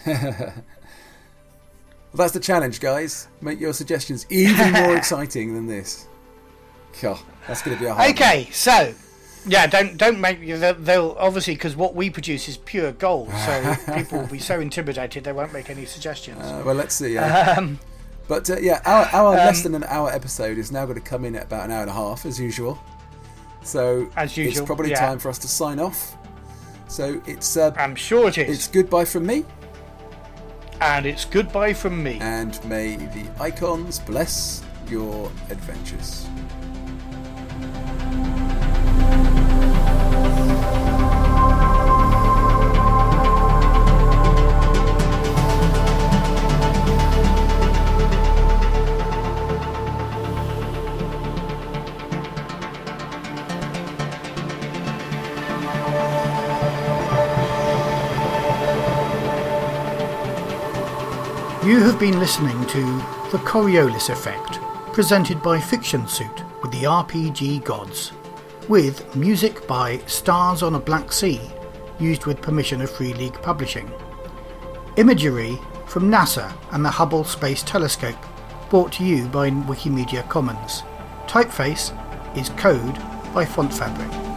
Well, that's the challenge, guys. Make your suggestions even more exciting than this. God, that's going to be a hard Okay, one. so yeah, don't make they'll obviously, because what we produce is pure gold, so people will be so intimidated they won't make any suggestions. Well, let's see. But our less than an hour episode is now going to come in at about an hour and a half, as usual. So it's probably time for us to sign off. So it's I'm sure it is. It's goodbye from me. And it's goodbye from me. And may the icons bless your adventures. You have been listening to The Coriolis Effect, presented by Fiction Suit with the RPG Gods, with music by Stars on a Black Sea, used with permission of Free League Publishing. Imagery from NASA and the Hubble Space Telescope, brought to you by Wikimedia Commons. Typeface is Code by Font Fabric.